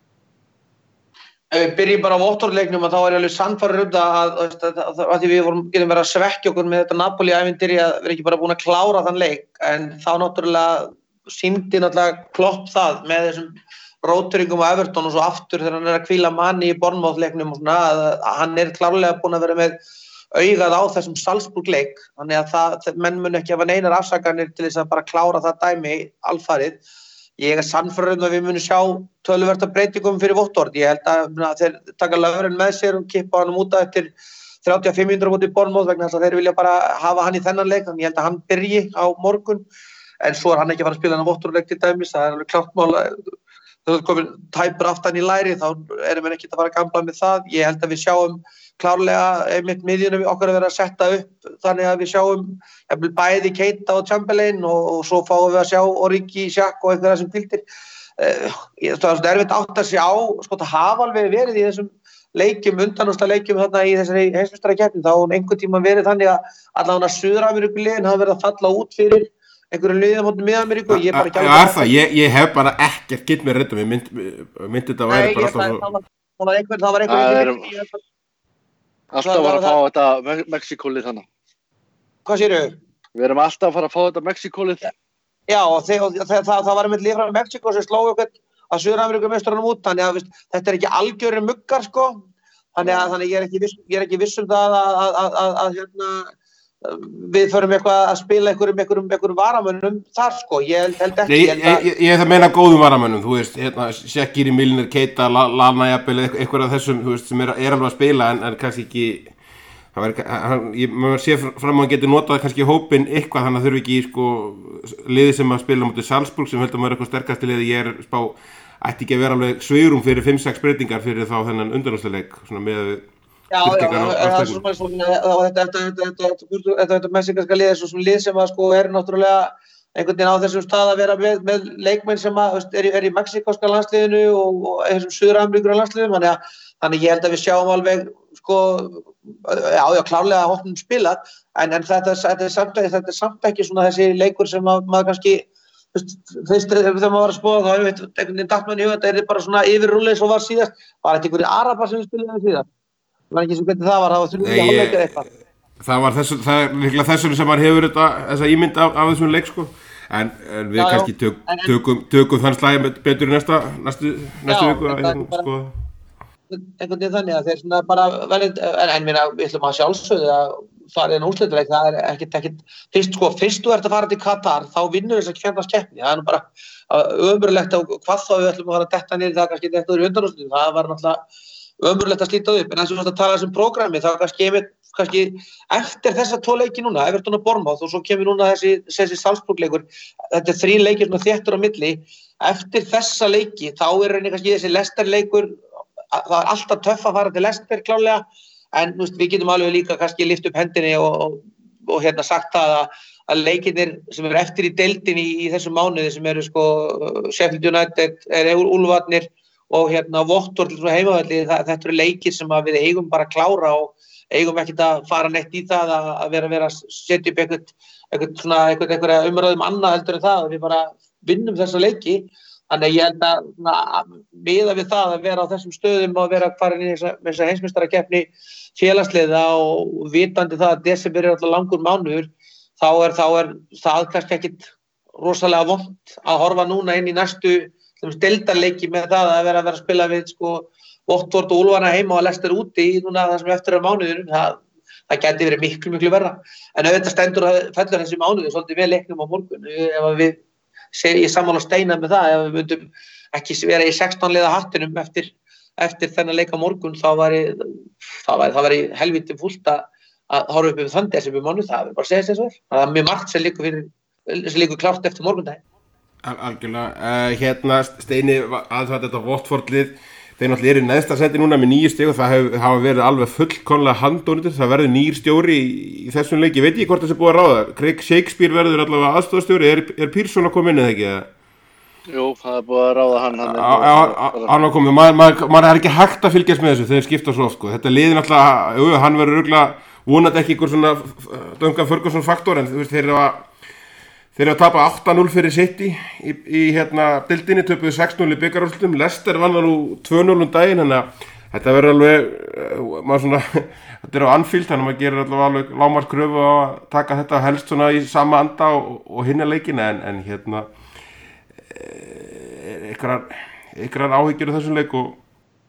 Ef við byrjum bara á Votford-leiknum þá er ég alveg sannfærður að því við getum verið að svekkja okkur með þetta Napoli-ævintýri að við ekki bara búin að klára þann leik en þá náttúrulega sýndi náttúrulega Klopp það með þessum róturingum á Everton og svo aftur þegar hann er að hvíla Mane í Bournemouth-leiknum og svona að hann er klárlega búin að vera með augað á þessum Salzburg-leik þannig að menn mun ekki hafa neinar afsakanir til þess að bara klára það dæmi alfarið. Ég er sannfærður að við munum sjá töluverta breytingum fyrir Votford. Ég held að þeir taka Lovren með sér og kippa hann út eftir 35 mínútur á móti Bournemouth vegna þess að þeir vilja bara hafa hann í þennan leik þannig ég held að hann byrji á morgun en svo er hann ekki að fara að spila hann á Votford-leik til dæmis, það er alveg klárt mál þegar það komin tæpur aftan í læri þá erum við ekki að fara að gambla með það. Ég held að við sjáum klárlega einmitt miðjunum okkar að vera að setja upp þannig að við sjáum bæði Keita og Chamberlain og svo fáum við að sjá Origi, Xhaka og einhverja sem pildir. Það er erfitt átt að sjá, sko það hafa alveg verið í þessum leikjum, undanúrslitaleikjum þarna í þessari heimsmeistarakeppni, þá einhvern tíma verið þannig að allavega Suður-Ameríkuliðin hafa verið að falla út fyrir einhverju liðum á Mið-Ameríku. Ég hef bara ekkert gitt mér reynda, myndi þetta væri bara alltaf að fara að fá þetta Mexíkólið þannig. Hvað segirðu? Við erum alltaf að fara að fá þetta Mexíkólið. Já, og það var einmitt lið frá Mexíkó sem sló okkur að Suður-Ameríkumeistarunum út, þannig að þetta er ekki algjörir muggar sko. Þannig ég er ekki viss um það að við förum eitthvað að spila einhverjum varamönnum þar sko. Ég held ekki. Ég það meina góðum varamönnum, þú veist, Shaqiri, Milner, Keita, Lallana jafnvel eitthvað af þessum, þú veist, sem er alveg að spila en kannski ekki maður sé fram að hann getur notað kannski hópinn eitthvað þannig að þurfi ekki sko liði sem að spila mútið Salzburg sem heldur maður eitthvað sterkasti liði ég er spá ætti ekki að vera alveg sveirum fyrir 5-6 breytingar fyrir þá þennan undanúrslitaleik svona með þetta mexikanska lið er svo lið sem að sko er náttúrulega einhvern veginn á þessum stað að vera með leikmenn sem er í mexikanska landsliðinu og þessum Suður-Ameríku landsliðum þannig ég held að við sjáum alveg sko klárlega að hópnum spilað en þetta er samt ekki svona þessi leikur sem maður kannski fyrst þegar maður var að spóða þá einhvern veginn datt mann í huga þetta er bara svona yfirrúlið svo var síðast var þetta einhverjir Arabar sem við spilaðum síðast það var ekki sem hvernig það var þurfum við að hálfleika eitthvað það er líklega þessum sem maður hefur þessa ímynd af þessum leik sko en við kannski tökum þann slagi betur í næstu viku að sko einhvern veginn þannig að þeir svona bara en við ætlum að sjálfsögðu að fara inn úrslitaleik, það er ekkert fyrst þú ert að fara til Katar þá vinnur þess að fjandast keppni, það er nú bara ömurlegt á hvað þá við ætlum að fara að detta niður það kannski þetta í undanúrslitum, það var náttúrulega ömurlegt að slíta upp, en eins og þú ert að tala þessum prógrami, þá kannski eftir þessa 2 leiki núna, Everton og Bournemouth og svo kemur núna þessi Salzburg-leikur, þetta er 3 leikir svona þéttur á milli, eftir þessa leiki þá er rauninni kannski þessi Leicester-leikur það er alltaf töff að fara til Leicester klálega en við getum alveg líka kannski lyft upp hendinni og sagt það að leikirnir sem eru eftir í deildinni í þessum mánuði sem eru Sheffield United, Úlfarnir og Watford heimavelli, þetta eru leikir sem við eigum bara að klára og eigum ekkert að fara neitt í það að vera að setja upp einhverja umræðum annað heldur en það, við bara vinnum þessa leiki. Þannig að ég held að miða við það að vera á þessum stöðum og vera að fara inn í þessa heimsmeistarakeppni félagsliða og vitandi það að desember alltaf langur mánuður, þá er það kannski ekkit rosalega vont að horfa núna inn í næstu deildarleiki með það að vera að spila við Watford og Úlfarna heima og Leicester úti í núna það sem eftir mánuðinum, það gæti verið miklu verra. En auðvitað stendur og fellur þessi mánuði svolítið vel leiknum á morgun. Ég sammála Steina með það, ef við myndum ekki vera í 16 liða hattinum eftir þennan leik á morgun, þá væri helviti fullt að horfa upp þann desember mánuð, það er bara að segja þess að það er mjög margt sem liggur klárt eftir morgundaginn. Algjörlega, Steini aðeins þetta Watford-lið, þeir náttúrulega eru í neðsta sæti núna með 9 stig og það hafa verið alveg fullkomlega handónýttir, það verður nýr stjóri í þessum leik, ég veit ekki hvort þessi búið að ráða, Craig Shakespeare verður allavega aðstoðarstjóri, er Pearson að koma inn eða ekki? Jú, það er búið að ráða hann. Hann var komið, maður er ekki hægt að fylgjast með þessu, þeir skipta svo oft, þetta liði náttúrulega, hann verður örugglega vonandi ekki einhver svona Duncan Ferguson faktor, en þú veist, þeir eru að tapa 8-0 fyrir City í deildinni, töpuðu 6-0 í bikarúrslitum, Leicester vann nú 2-0 daginn, þannig að þetta verður alveg, þetta er á Anfield, þannig að maður gerir alveg lágmarkskröfu á að taka þetta helst svona í sama anda og hinna leikina, en einhverjar áhyggjur af þessum leik og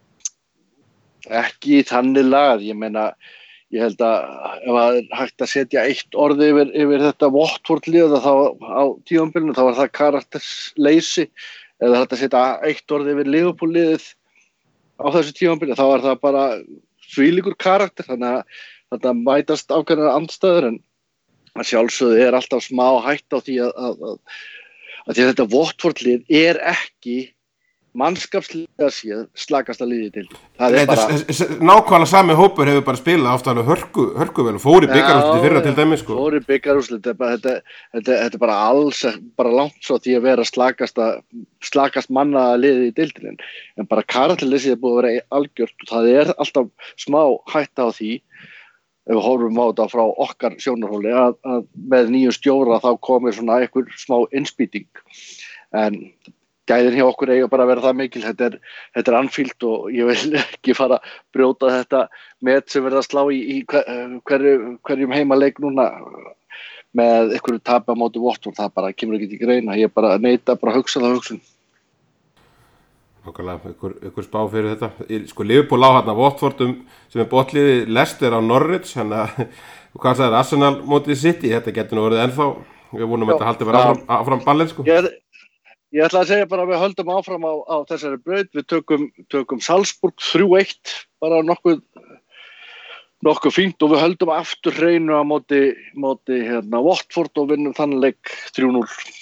ekki þannig lagað, ég meina ég held að ef það er hægt að setja eitt orð yfir þetta Watford-lið þá á tímabilinu, þá var það karaktersleysi, eða hægt að setja eitt orð yfir Liverpool-liðið á þessu tímabilinu, þá var það bara þvílíkur karakter, þannig að þetta mætast ákveðnar andstæður, en að sjálfsögðu er alltaf smá hætt á því að þetta Watford-lið er ekki mannskapslega séð slakasta liðið til. Það er bara nákvæmlega sami hópur hefur bara spilað oft alveg hörkuvel og fór í bikarúrslit fyrra til dæmis Fór í bikarúrslit, þetta er bara alls bara langt svo því að vera slakast mannaða liðið í deildinni, en bara karakterleysið er búið að vera algjört og það er alltaf smá hætta á því ef við horfum á þetta frá okkar sjónarhóli að með nýjum stjóra þá komir svona einhver smá innspýting, en gæðin hjá okkur eiga bara að vera það mikil, þetta er Anfield og ég vil ekki fara að brjóta þetta met sem verða að slá í hverjum heimaleik núna með einhverju tapi á móti Watford, það bara kemur ekki til greina, ég bara neita bara að hugsa það hugsun. Nákvæmlega, einhver spá fyrir þetta, Liverpool á Watford sem er botliði, Leicester á Norwich, hvað sagði Arsenal mótið City, þetta getur nú verið ennþá, við vonum að þetta haldi vera áfram ballið Ég ætla að segja bara að við höldum áfram á þessari braut, við tökum Salzburg 3-1, bara nokkuð fínt og við höldum aftur hreinu á móti Watford og vinnum þann leik 3-0.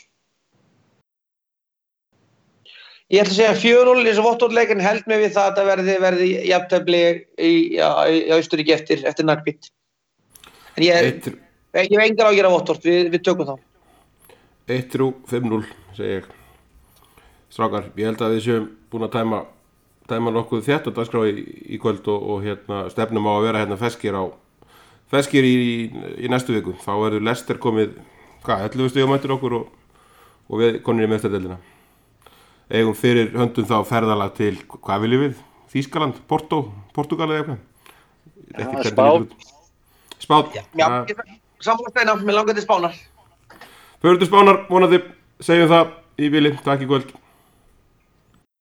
Ég ætla að segja 4-0 í þessu Watford-leik, en held mig við það að þetta verði jafntefli í Austurríki eftir Nagbit. En ég hef engar áhyggjur af Watford, við tökum þá. 1-5-0 segi ég. Strákar, ég held að við séum búin að tæma nokkuð þétt og dagskrá í kvöld og stefnum á að vera feskir í næstu viku. Þá verður Leicester komið 11 stigum eftir okkur og við konum í meistaradeildina. Eigum fyrir höndum þá ferðalag til, hvað viljum við? Þýskaland, Portúgal eða eitthvað? Spán. Já, sammála Steina, mér langar til Spánar. Förum til Spánar, vonandi segjum það í bili, takk í kvöld.